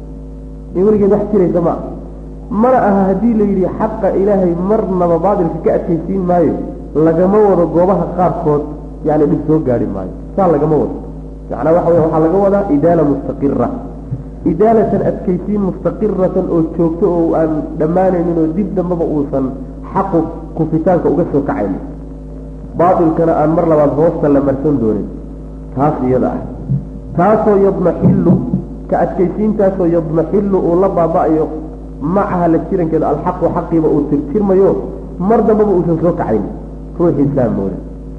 in weligeed wax jiraysa ma ah mana aha haddii la yidhi xaqa ilaahay marnaba baatilka ka adkaysiin maayo lagama wado goobaha qaarkood yani dhib soo gaadhi maayo saa lagama wado macnaa waxa wey waxaa laga wadaa idaala mustaqira idaalatan adkaysiin mustaqiratan oo joogto oo aan dhammaanaynin oo dib dambaba uusan xaqu kufitaanka uga soo kacaynin baatilkana aan mar labaad hoosta la marsan doonin taas iyada ah taasoo yadmaxillu ka adkaysiintaasoo yadmaxillu uu la baaba-ayo macaha la jirankeeda alxaqu xaqiiba uu tirtirmayo mar dambaba uusan soo kacayn ruuxiisaa mooda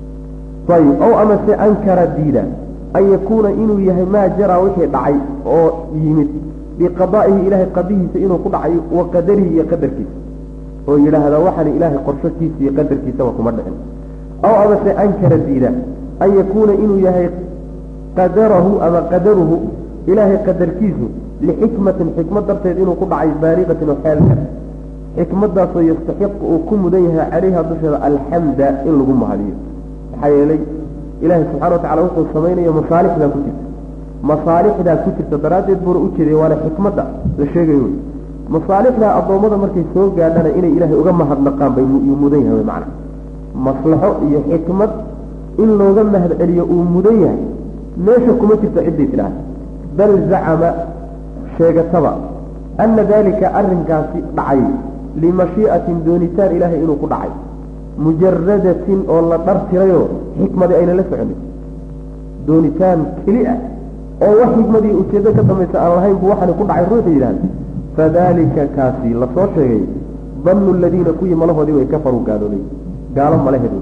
ayib ow amase ankara diida an yakuuna inuu yahay maa jaraa wixii dhacay oo yimid biqadaa'ihi ilaahay qadihiisa inuu ku dhacay wa qadarihi iyo qadarkiisa oo yidhaahda waxani ilaahay qorshakiisa iyo qadarkiisaba kuma dhicin aw amase ankara diida an yakuuna inuu yahay qadarahu ama qadaruhu ilaahay qadarkiisu lixikmatin xikmad darteed inuu ku dhacay baaliqatin oo xeelka xikmadaasoo yastaxiqu uu ku mudan yahay calayha dusheeda alxamda in lagu mahadiyo maxaa yeelay ilaahay subxana watacala wuxuu samaynayo masaalixdaa ku jirta masaalixdaa ku jirta daraaddeed buuna u jeeday waana xikmadda la sheegayo wey masaalixdaa addoommada markay soo gaadhana inay ilaahay uga mahadnaqaan bay mudan yahay macna maslaxo iyo xikmad in looga mahad celiyo uu mudan yahay meesha kuma jirto ciddii tidhaah bal zacama sheegataba ana dalika arrinkaasi dhacay limashii'atin doonitaan ilaahay inuu ku dhacay mujaradatin oo la dhartirayoo xikmadi ayna la soconin doonitaan keli ah oo wax xikmadii ujeeddo ka dambaysa aan lahayn buu waxaani ku dhacay ruuxu yidhahda fadalika kaasi lasoo sheegay dannu aladiina kuwii malahoodii way kafaruu gaaloobay gaalo malaheed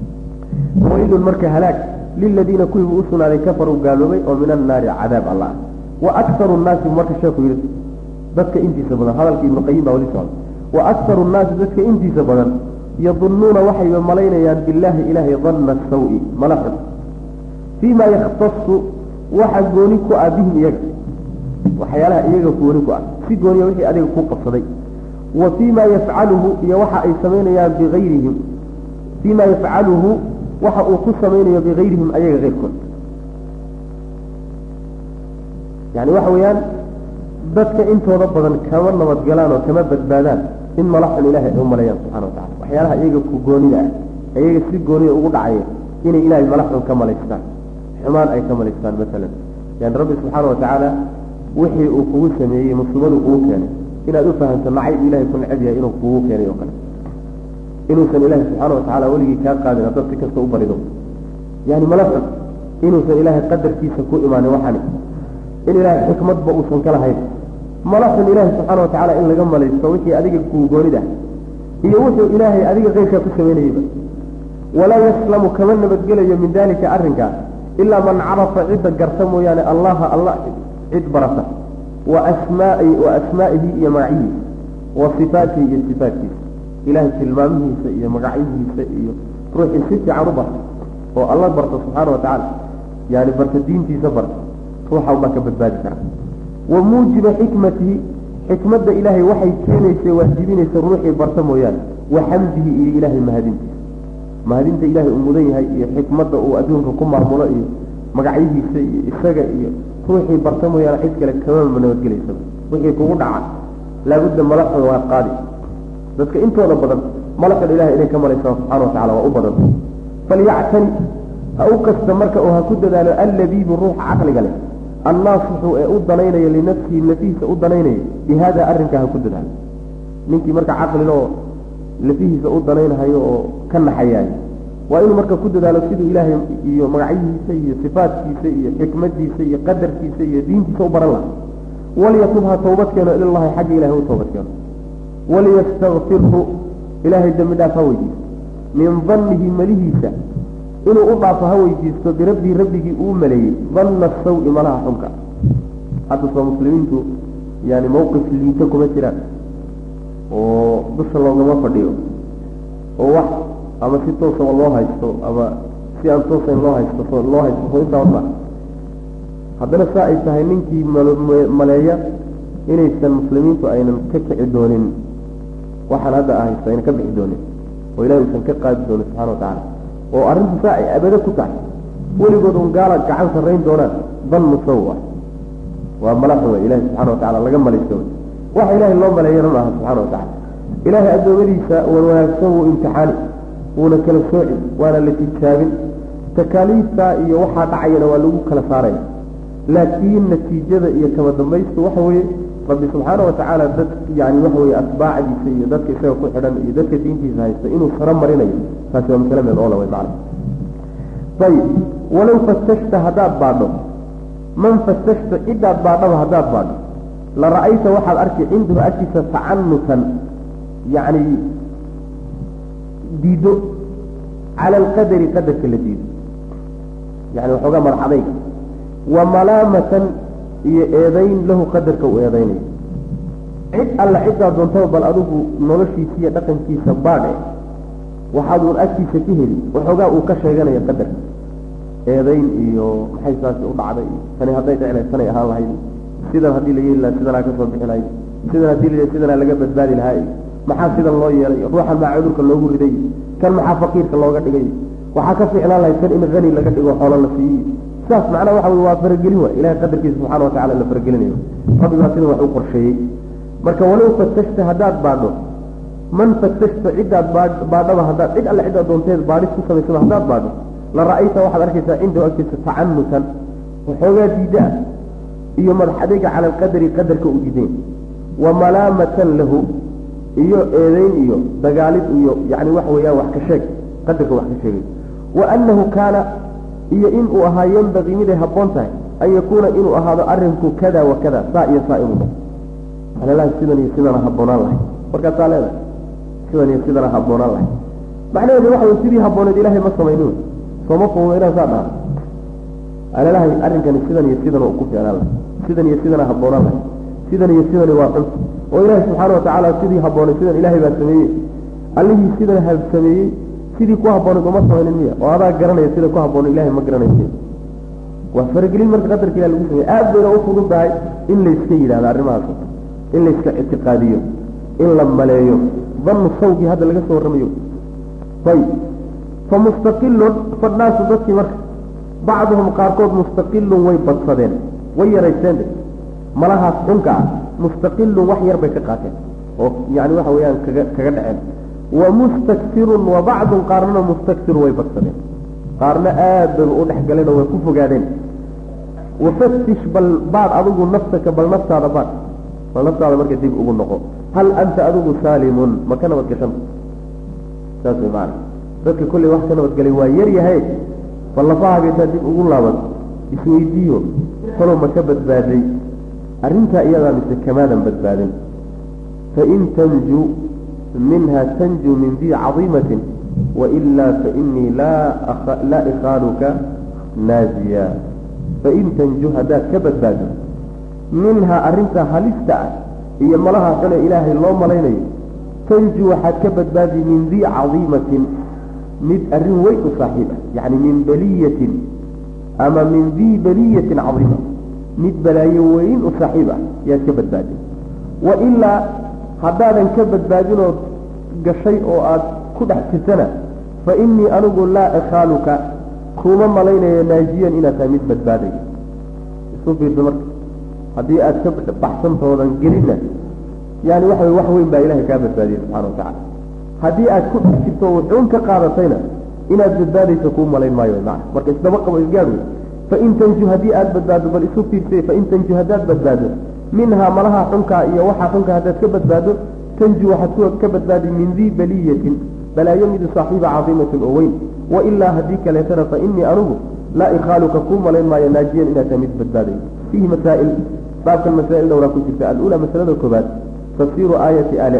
wailun marka halaag liladiina kuwii buu u sugnaaday kafaruu gaaloobay oo min annaari cadaab allah wa aktaru nnaasi marka sheeku yidhi dadka intiisa badan hadalka ibnu qayim baa wali socda wa aktaru nnaasi dadka intiisa badan يظنون وحي ملينيان بالله إلهي ظن السوء ملحظ فيما يختص وحقونيكو أبيهم يجب وحيالها إيجا كونيكو سيقوني وحي أديك كوكا صدي وفيما يفعله يوحى أي سمينيان بغيرهم فيما يفعله وحى أوكو سمينيان بغيرهم أيجا غيركم يعني وحويان dadka intooda badan kama nabad galaan oo kama badbaadaan in malaxan ilaahay uu maleeyaan subhanahu wa ta'ala waxyaalaha iyaga ku goonida iyaga si gooniya ugu dhacay inay ilaahay malaxan ka maleystaan xumaan ay ka maleystaan midalan yani rabbi subhanahu wa ta'ala wixii uu kugu sameeyay muslimadu uu keenay inaad u fahanto nacayb ilaahay kun cadiya inuu kugu keenay oo kale inuu san ilaahay subhanahu wa ta'ala waligi ka qaadin dadka kasta u barido yani malaxan inuu san ilaahay qadarkiisa ku iimaanay waxani in ilaahay xikmad ba uu san kala haysto malaxan ilaahay subxaana wa tacaala in laga malaysto wixii adiga kuu goonida iyo wuxuu ilaahay adiga keyrkaa ku samaynayeyba walaa yaslamu kama nabadgelayo min daalika arrinkaa ilaa man carafa cidda garta mooyaane allaha allah cid barata wa asmaa'ihi iyo magacihiisa wa sifaatihi iyo sifaatkiisa ilaahay tilmaamihiisa iyo magacyihiisa iyo ruuxii si fiican u barta oo alla barta subxaana wa tacaala yani barta diintiisa barta ruuxa ubaa ka badbaadi kara وموجب حكمته حكمة إلهي وحي كينيسي واجبينيسي روحي برتمويان وحمده إلهي مهدينة إلهي أموديها حكمة وأدونك كمار مرائي مقعيه الساقة روحي برتمويان حسك لك كمان من وجلي سبب روحي كودع لابد ملك وقادي ذاتك انتو ربضا ملك الإله إليك ملك سبحانه وتعالى وأبضا فليعتني أوكس دمرك أوهكد الذي بالروح عقل قليل الناصح أدنيني لنفسه النفيس أدنيني بهذا أرنكها كدها منك مركع عقل له لفيه أدنينها كان حياني وإنه مركع كدها لو سيد إلهي مرعيه سيء صفاتي سيء حكمتي سيء قدرتي سيء دينتي صوبر الله وليطلبها توبتك إلى الله حق إلهي وتوبتك وليستغفره إلهي الدم دافوي من ظنه مليسا إنه أضعف هويجيس بربي ربك أملي ظن السوء ملها حمك حتى صلى المسلمين يعني موقف اللي تكو مثلا وبس الله ما فرديه وواحد أما سيتوصى والله يستو أما سيان توصى الله يستو الله يستو إنت والله حدنا سائل تهينينك ملايا إن يستن المسلمين أين كك دونين وحن هذا أهيستا إن كبح دونين وإلهي يسن كقاد دون سبحانه وتعالى وأرنت سائل أبدا كتاع ولقدون قالت كعان سرين دونان ظن مصوى وملحظة إلهي سبحانه وتعالى لقم مليسون وحي إلهي الله ملايين الله سبحانه وتعالى إلهي أدو مليسا ونواسوه امتحاني ونكال السوعي وانا التي تشابل تكاليفا إيا وحا تعين ولوك كالفارين لكن نتيجة إيا كما دميست وحوي ربي سبحانه وتعالى ذاتك يعني وحوي أتباع دي سيئ ذاتك سيئ كحرا ذاتك دين في زهايسة إنه صرم مريني فاسوا من كلام الأولى ويتعالى طيب ولو فتشت هداب بعضه من فتشت إداب بعضه هداب بعضه لرأيت واحد أركي عنده أكس تعنتا يعني ديدو على القدر قدرك الذي يعني وحقا مرحبين وملامة إيدين له قدرك وإيدين عد الله عدة دونتو بل أدوه نرشي فيه دقن في سباده وحاضر أكي سكهري وحقا وكشيغانا يقدر إيدين إيو محيساس أضع عدي سنة هديت على سنة أهال هاي سيدنا هدي لي إلا سيدنا كسر بحلاي سيدنا هدي لي سيدنا لقبت بالي الهاي محا سيدنا الله يلي روحا مع عذرك اللوغو ردي كان محا فقيرك اللوغو قد قي وحاكا في حلال الله يسان إما غني لقد قي وحول الله فيه ساس معنا وحاول وافرق ليه إلهي قدرك سبحانه وتعالى اللي فرق ليه ربي ما سيدنا وحوقر شيء مركا ولو فتشت هداد بعده من فتشت عداد بعده هداد عد الله عداد دونتين باريس كسر يسمى هداد بعده لرأيت واحد أركيسا عنده أكيسا تعنتا وحوغا ديداء إيو مرحديك على القدر قدرك أجدين وملامة له إيو إيدين إيو دقالب إيو يعني وحويا وحكشاك قدرك وحكشاك وأنه كان إيو إنه أها ينبغي مده هبونته أن يكون إنه أهذا أرنك كذا وكذا سائي سائمه أنا لا سيدنا هبونا الله وقالت على هذا سيدنا هبونا الله معنى أنه واحد يسيري هبونا دي إلهي مصر مينون فمقه إلى سابها أنا لها أرن كان سيدنا وقفي على الله سيدنا هبونا الله سيدنا واقف وإلهي سبحانه وتعالى سيدي هبونا سيدنا إلهي باسميه allihii sidan habsameeyey sidii ku habboonay uma samaynin miya oo adaa garanaya sida ku habboonay ilaahay ma garanaysa waa faragelin marka qadarka ilaah lagu sameeyey aad bayna u fududahay in layska yidhahdo arrimahaas in layska ictiqaadiyo in la maleeyo dannu sawgii hadda laga soo warramayo ayib famustaqilun fannaasu dadkii marka bacduhum qaarkood mustaqilun way badsadeen way yaraysteen malahaas xunka ah mustaqilun wax yar bay ka qaateen oo yani waxa weeyaan kaga dhaceen wa mustaktirun wa bacdun qaarnana mustaktirun way badsadeen qaarna aad bay u dhex galeen oo way ku fogaadeen wafatish bal baad adigu nafsaka bal naftaada baad bal naftaada marka dib ugu noqo hal anta adigu saalimun ma ka nabad gashan saas way macana dadka kolley wax ka nabadgelay waa yar yahay bal lafahaaga intaa dib ugu laaban isweydiiyo kalow ma ka badbaaday arrintaa iyadaa mise kamaadan badbaadin fain tanju minha tanju min dii cadiimatin wailaa fainii laa ikhaanuka naaziya fain tanju haddaad ka badbaado minhaa arrintaa halista ah iyo malaha xune ilaahay loo malaynayo tanju waxaad ka badbaadi min dii cadiimatin mid arrin weyn u saaxiib ah yacni min baliyatin ama min dii baliyatin cadiima mid balaayo weyn u saaxiib ah yaad ka badbaadi wailaa haddaadan ka badbaadinood gashay oo aad ku dhex jirtana fa inii anigu laa ikhaaluka kuma malaynayo naajiyan inaad tahay mid badbaaday isu fiirsa marka haddii aad ka baxsantoodan gelinna yani waxa wax weyn baa ilahay kaa badbaadiyey subxana watacala haddii aad ku dhex jirto wuxuun ka qaadatayna inaad badbaadayso kuu malayn maayo macna marka isdaba qabo isgaad wey fain tanju haddii aad badbaado bal isu fiirsay fain tanju haddaad badbaado minhaa malaha xunkaa iyo waxaa xunka haddaad ka badbaado tanju waxaad ka badbaadi min dii baliyatin balaayo mid saaxiiba cadiimatin oo weyn wailaa haddii kaleetana fa inii anugu laa ikhaaluka kuu malayn maayo naajiyan inaad tahay mid badbaadayo fiihi masaa'il baabkan masaa'il dhowraa ku jirta alula masalada koobaad tafsiiru aayati ali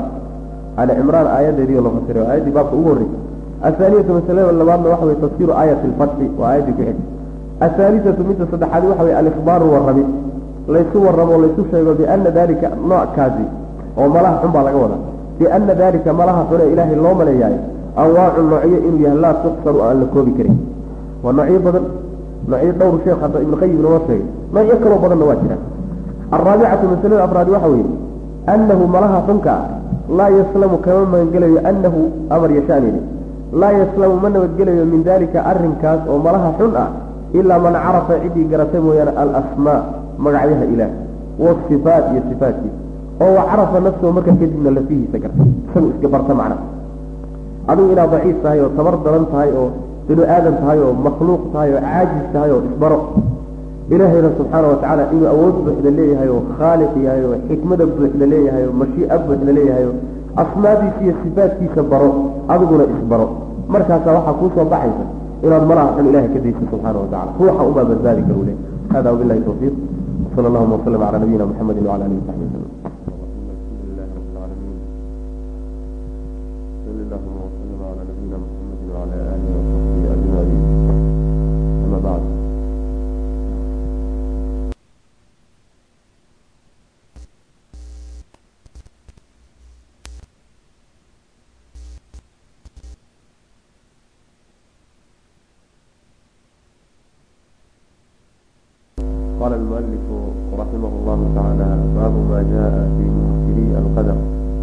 cimraan aayadeedii la fasiray aayaddii baabka ugu horreysay athaaniyatu masalada labaadna waxa weye tafsiiru aayati alfatxi waa aayaddii ku xigtay athaalithatu midda saddexaadi waxa weye alikhbaaru warramid laysu warramo laysu sheego biana dalika noockaasi oo malaha xun baa laga wadaa biana dalika malaha xune ilaahay loo maleeyahay anwaacu noocyo inuu yahay laa tuqsaru aan la koobi karin waa noocyo badan noocyo dhowr sheekh hadda ibnu qayim noo sheegay noocyo kaloo badanna waa jiraan alraabicatu masalada afraad waxa weeye annahu malaha xunka laa yaslamu kama magangelayo annahu amar yashaanini laa yaslamu ma nabadgelayo min dalika arrinkaas oo malaha xun ah ilaa man carafa ciddii garatay mooyaane alasmaa magacyaha ilaah wasifaat iyo sifaatkiisa oo wacarafa nafsahu marka kadibna lafihiisa gartay isagu iska barta macna adigu inaad daciif tahay oo tabar daran tahay oo binu aadan tahay oo makhluuq tahay oo caajis tahay oo isbaro ilaahayna subxaana watacaala inuu awood buuxda leeyahay oo khaaliq yahay oo xikmada buuxda leeyahay oo mashii'a buuxda leeyahay oo asmaadiisa iyo sifaatkiisa baro adiguna isbaro markaasaa waxaa kuu soo baxaysa inaad malaha xun ilahay ka dayso subxaana watacala ruuxa unbaa badbaadi karu leh hada wabilahi tawfiiq sala allahuma wasalam cala nabiyina muxamedi wacala alihi wasaxbi wasalam قال المؤلف رحمه الله تعالى باب ما جاء في منكري القدر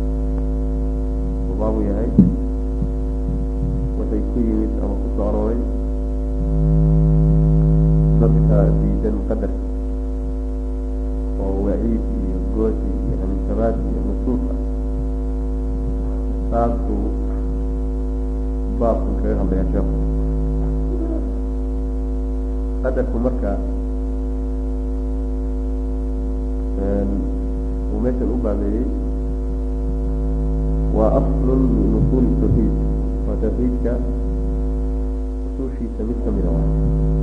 وباب يهي وسيكون أو كساروي ضبط ديد القدر ووعيد يقوتي يعني ثباتي نصوصا سابقو باب كيغا بيشاف قدرك مركا ومثل أبابي وأصل من أصول التوحيد وتوحيدك أصوشي سميت من واحد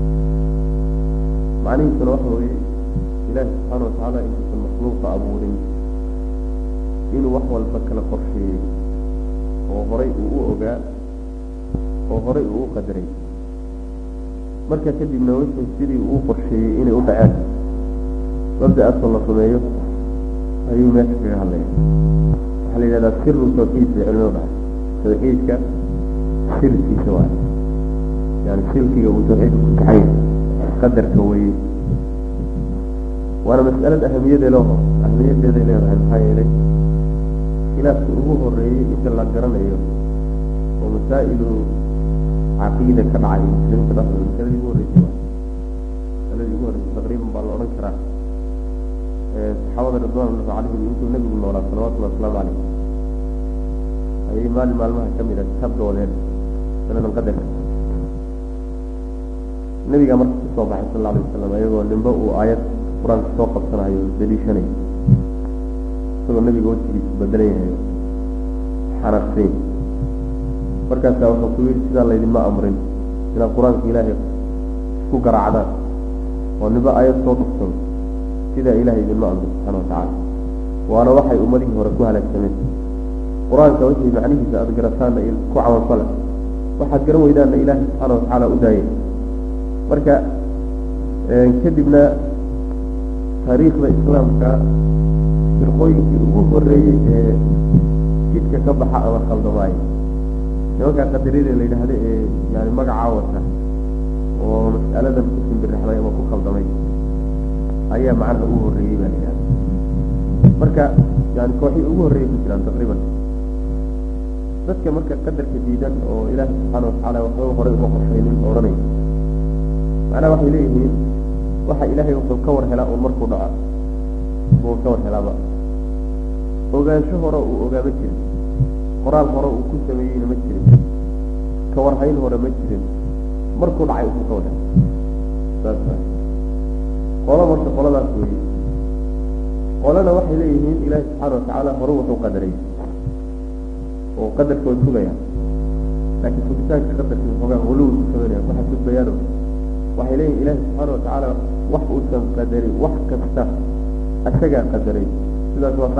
معنيه سنوحوه إله سبحانه وتعالى إنه المخلوق أبور إنه وحوى البكل قرشي وغريء أوغا وغريء قدري مركا كدي من وجه السيري قرشي إنه أبعاد مبدأ أصل الله سميه أيوم يحكي عليه وحلي هذا سر توحيد في علم البحث توحيدك سلكي سواء يعني سلكي وتوحيدك كتحين قدر كوي وانا مسألة أهمية له أهمية له الحي إليه خلاف أبوه الرئي إنت الله قرنا إياه ومسائل عقيدة كبعي مسلم كده الذي يقول الرئي الذي يقول تقريبا بالله كراه صحابة رضوان الله عليهم يمكن النبي من الله صلوات الله وسلام عليه أي مال معها كاملة تبدو وذلك فلنا نقدر النبي قام صلى الله عليه وسلم أيضا نبأوا آيات القرآن توقف سنة دليشني ثم النبي قلت لي بدلين حرقتين مركز وحكوير سيدا الله يدماء أمرين من القرآن في إلهي كوكر عداد ونبأ آيات توقف سنة سيدا إلهي يدماء أمرين سبحانه وتعالى وأنا وحي أمره وركوها لك سمين قرآن كوجه معنيه سأذكرتان كوعا وصلة واحد قرموا إذا أن إلهي سبحانه وتعالى أدايه مركا كذبنا تاريخ الإسلام كالخوي يقول الرئي كيف كبح أمر خلدماي يوكا قدرين اللي هذا يعني مقع عاوته ومسألة القسم بالرحمة يوكو خلدماي أي معنى أقوه الرئي بني يعني مركا يعني كوحي أقوه الرئي بسلام تقريبا بس كمركا قدر كثيرا وإله سبحانه وتعالى وحوه قريب وقرحين الأوراني معنى وحي إليه وحي إلهي وحو كور هلاء ومركو دعا هو كور هلاء بقى وقال شهر وقال مجر قرآن قرآن وكل سميين مجر كور حين هو مجر مركو دعا وحو كور هلاء قال مركو قال لا سوي قالنا وحي إليه إله سبحانه وتعالى هروح وقدرين وقدر كون سوغيا لكن سبتان قدر كون سوغيا غلو سوغيا واحد بيانه وحي إليه إله سبحانه وتعالى وحق أسم قدري وحق كستا أسجع قدري سيدا توقع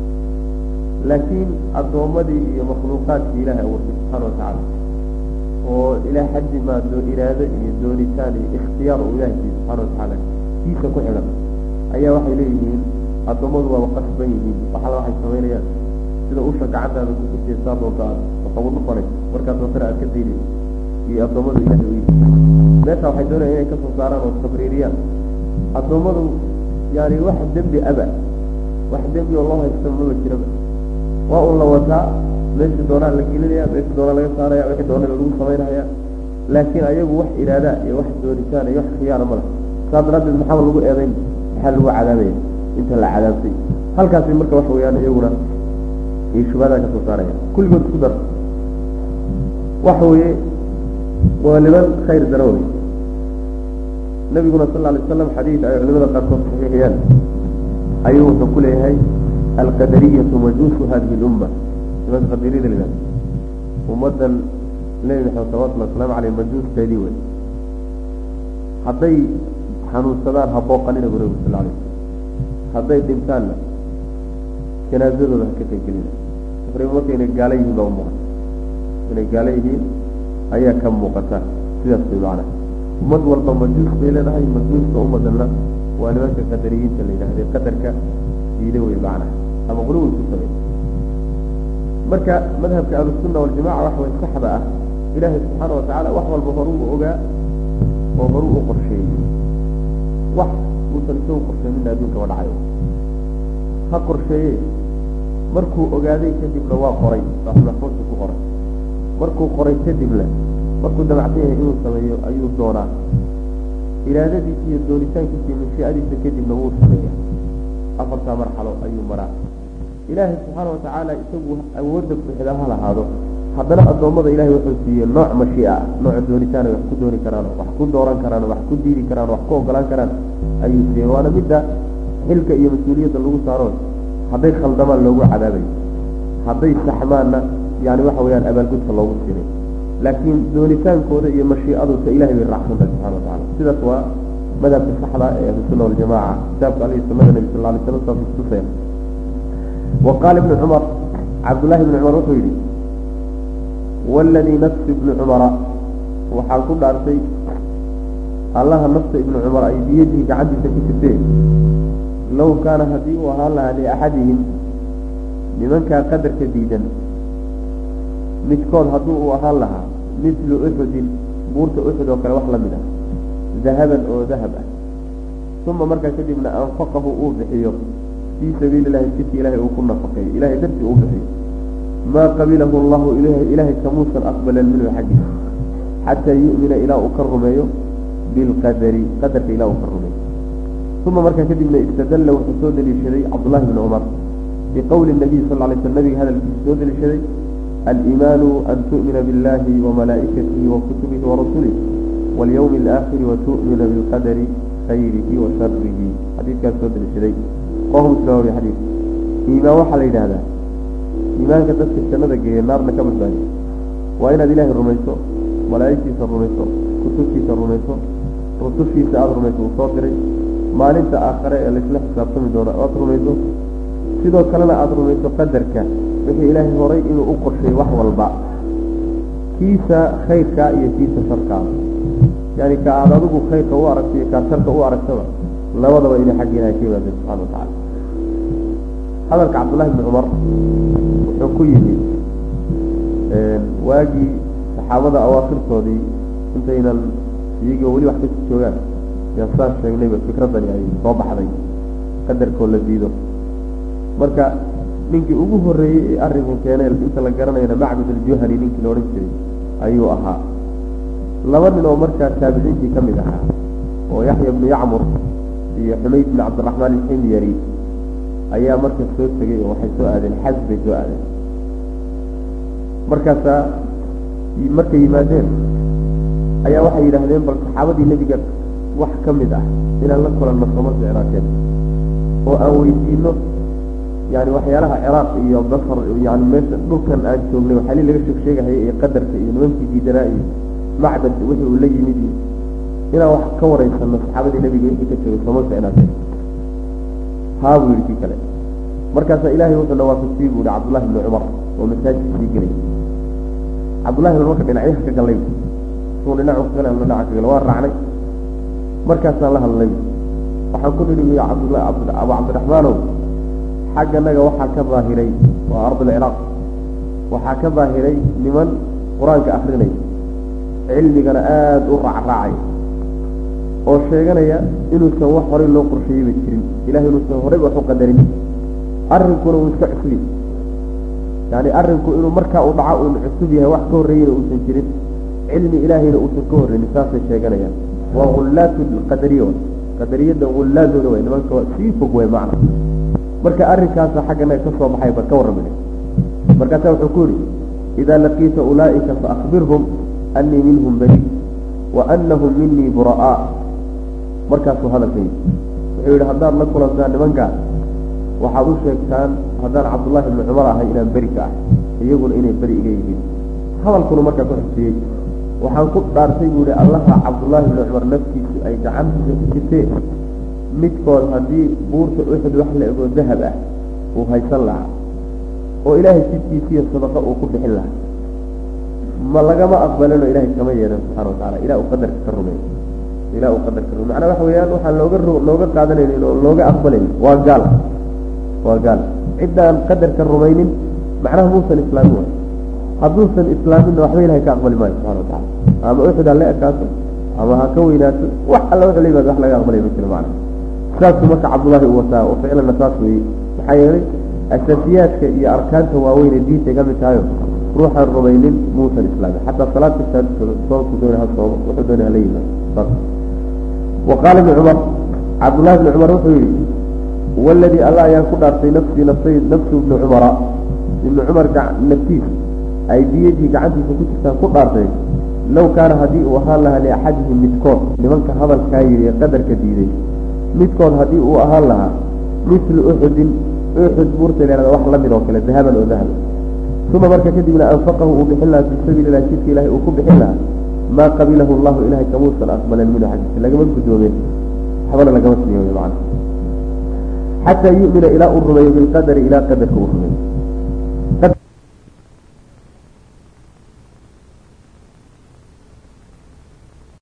لكن الضوامدي مخلوقات إله سبحانه وتعالى وإلى حد ما دون إرادة دون ثاني اختيار إله سبحانه وتعالى كيف كحلا أي وحي إليه الضوامد وقصبيه وحلا وحي سوغيا sida uu shaqada ku kusheeyay doonta waxuu u qoray marka doonta aad ka diiday iyo adoomadu ilaahay weey meesha waxay doonayaan inay ka soo saaraan oo tabriiriyaan adoomadu yaani wax dambi aba wax dambi Allah haysto ma jiro waa uu la wataa meesha doonaan la gelinaya meesha doonaan laga saaraya wixii doonaan lagu sameeynaya laakiin ayagu wax iraada iyo wax doonitaan iyo wax khiyaar ma laha saadradda maxaa lagu eedayn waxa lagu cadaabay inta la cadaabtay halkaas marka wax weeyaan iyaguna يشبهها كتوصاريا كل قد قدر وحوي ولمن خير دروي النبي صلى الله عليه وسلم حديث لماذا قال صحيحيان أيوه تقول هاي القدرية مجوس هذه الأمة لماذا قدرين لنا ومدى النبي صلى الله عليه وسلم عليه مجوس تيديوه حضي حنو السدار هبوقا لنا بريد صلى الله عليه وسلم حضي تمثالنا جنازته ذا كتير كلنا تقريبا وقت إن الجاليه بومه إن الجاليه أيه كم مقطع سياس بمعنى مد والبمجوس بيلنا هاي مجوس كأمة لنا وأنا ما كقدريين كلنا هذه قدر كيدوي معنا أما غلو الكتابين مركا مذهب كأهل السنة والجماعة وحوى السحبة إله سبحانه وتعالى وحوى البهروء أجا وبهروء قرشي وح وتنسوا قرشي من دونك والعيو قرشي مركو أجادي كذب لوا قري رحمة الله قري مركو قري كذب له مركو دمعتيه إنه سميه أيوه دورا إلى ذي في الدورتان كذب من شيء أدي كذب نور سميه أفرت مرحلة أيوه مرا إله سبحانه وتعالى يسوي أوردك في هذا حضنا الضوء إلهي وحسيه نوع مشيئة نوع الدورتان وحكو دوري كرانه وحكو دوران كرانه وحكو ديري كرانه وحكو قلان كرانه أيوه سيه وأنا بدأ حلك إيه مسؤولية اللغة صارون حضي خلدما اللغة عذابي حضي سحمانا يعني وحويان أبا القدس الله وسيني لكن دونيتان كورة إيه مشيئة إلهي بالرحمة سبحانه وتعالى سيدة سواء مذهب الصحابة في السنة والجماعة كتاب عليه السنة النبي صلى الله عليه وسلم في السفين وقال ابن عمر عبد الله بن عمر وطويلي والذي نفس ابن عمر وحال كل عرسي الله نفس ابن عمر أي بيده كعدي سكتين لو كان هديوها لأحدهم لمن كان قدر كديدا midkood hadduu uu ahaan lahaa mithlu uxudin buurta uxud oo kale wax la mid ah dahaban oo dahab ah uma markaa kadibna anfaqahu uu bixiyo fii sabiili illahi jidka ilaahay uu ku nafaqeeyo ilahay dartii uu bixiyo maa qabilahu allahu ilahay kamuusan aqbalan minhu xaggiisa xataa yu'mina ilaa uu ka rumeeyo bilqadari qadarka ilaa uu ka rumeeyo uma markaa kadibna istadalla wuxuu soo daliishaday cabdullahi bni cumar biqowli nabiy sal lay sl nabiga hadalkiisa soo daliishaday aliimaanu an tu'mina biاllahi wamalaa'ikatihi wakutubihi warasulihi walyawmi alaakhiri watu'mina bilqadari khayrihi wa sharihi xadiidkaas soo daliishaday rawahu muslim wariya xadiid iimaan waxaa la yidhahdaa iimaanka dadka jannada geeya naarna ka badbaadiya waa inaad ilaahay rumayso malaa'igtiisa rumayso kutubtiisa rumayso rusushiisa aada rumayso uu soo diray maalinta aakhare ee laisla xisaabtami doono aada rumayso sidoo kalena aada rumayso qadarka wixii ilaahay horay inuu u qorsheeyey wax walba kiisa khayrkaa iyo kiisa sharkaa yani ka aada adigu khayrka u aragto iyo kaa sharka u aragtaba labadaba inay xagga ilahay ka yimaadeen subxana watacala hadalka cabdullahi bni cumar wuxuu ku yimi waagii saxaabada awaakirtoodii intaynan iyagoo weli wax kasi joogaan yaan saas sheegnayba fikradani ay soo baxday qadarkoo la diido marka ninkii ugu horreeyey ee arrinkan keenay inta la garanayana macbud aljuhani ninkii la odhan jiray ayuu ahaa laba nin oo markaa taabiciintii ka mid ahaa oo yaxya bnu yacmur iyo xumayd bni cabdiraxmaan alximyari ayaa markaas soo tegey oo waxay soo aadeen xaj bay soo aadeen markaasaa markay yimaadeen ayaa waxay yidhaahdeen bal saxaabadii nebiga wax ka mid ah inaan la kulanno sooma ficraakeen oo aan weydiino yani waxyaalaha ciraaq iyo basr yani meesha dhulkan aan joognay waxaali laga sheegsheegahayay iyo qadarka iyo nimankii diidanaa iyo macbad wixii uu la yimid iyo inaan wax ka wareysano saxaabadii nebiga wixii ka joogay sooma ficnaakeen haa buu yidhi kii kale markaasaa ilaahay wuxuu nawaafajiyey buu yihi cabdullahi bni cumar oo masaajidka sii gelay cabdullahi bn marka dhinacyaha ka galay suu dhinacu ka gala dhinaca ka gala waa raacnay markaasaan la hadlay waxaan ku nidhi abu cabdiraxmaanow xagganaga waxaa ka daahiray waa ardulciraaq waxaa ka daahiray niman qur-aanka akrinay cilmigana aada u raacraacay oo sheeganaya inuusan wax horay loo qorsheeyeyba jirin ilahay inuusan horayba wax u qadarin arrinkuna uu iska cusli yani arrinku inuu markaa u dhaco uun cusub yahay wax ka horreeyeyna uusan jirin cilmi ilaahayna uusan ka horreynin saasay sheeganayaan waa hullaatu qadariya qadariyadda hullaadooda way nimanka sii fog way macna marka arrinkaasa xagganaga ka soo baxay bal ka warramay markaasaa wuxuu ku yidhi idaa laqiita ulaa'ika faakbirhum annii minhum bari wa annahum minii bura'aa markaasuu hadalka yidhi wuxuu yidhi haddaad la kulantaan nimankaa waxaad u sheegtaan haddaan cabdullahi ibni cumar ahay inaan beri ka ah iyaguna inay beri iga yihiin hadalkuna markaa ku xusiyey waxaan ku dhaartay buu ihi allaha cabdullaahi ibni cumar naftiisu ay gacantiisa ku jirtee midkood haddii buurta uxud wax la egoo dahab ah uu haysan lahaa oo ilaahay jidkiisiiyo sadaqa uu ku bixin lahaa ma lagama aqbalino ilahay kama yeelan subxana watacala ilaa uu qadarka ka rumeeyo ilaa uu qadarka rumeyo macnaa waxa weeyaan waxaan looga qaadanaynin oo looga aqbalaynin waa gaal waa gaal ciddaan qadarka rumaynin macnaha muusan islaamin way hadduusan islaaminna waxba ilahay ka aqbali maayo subxana watacala ama uxud ha la ekaato ama ha ka weynaato wax alla wuxuu la yimaado wax laga aqbalay ma jiro macna saasuu marka cabdullaahi u wataa oo ficlanna saas weeyey maxaa yeelay asaasiyaadka iyo arkaanta waaweyn ee diintay ka mid tahayo ruuxaan rumaynin muusan islaamin xataa salaad kastaa soonku doona ha soomo wuxuu doona hala yimaado wa qaala ibni cumar cabdullahi ibni cumar wuxuu yihi waladii alla ayaan ku dhaartay nafsii nafsu ibni cumara ibni cumar naftiis ay biyadii gacantiisa ku jirtaan ku dhaartay low kaana haddii uu ahaan lahaa liaxadihim midkood nimanka hadalkaa yidhi ee qadarka diiday midkood haddii uu ahaan lahaa mislu uxudin uxud buurta leelada wax lamid oo kale dahaban oo dahaba uma marka kadibna anfaqahu uu bixin lahaa fii sabiili illahi jidka ilahay uu ku bixin lahaa maa qabilahu allahu ilahay kamuusan aqbalan minhu xaggiisa lagama gudoomeen waxbana lagama siiyo macna xataa yu'mina ilaa uu rumeeyo bilqadari ilaa qadarka uu rumeeyo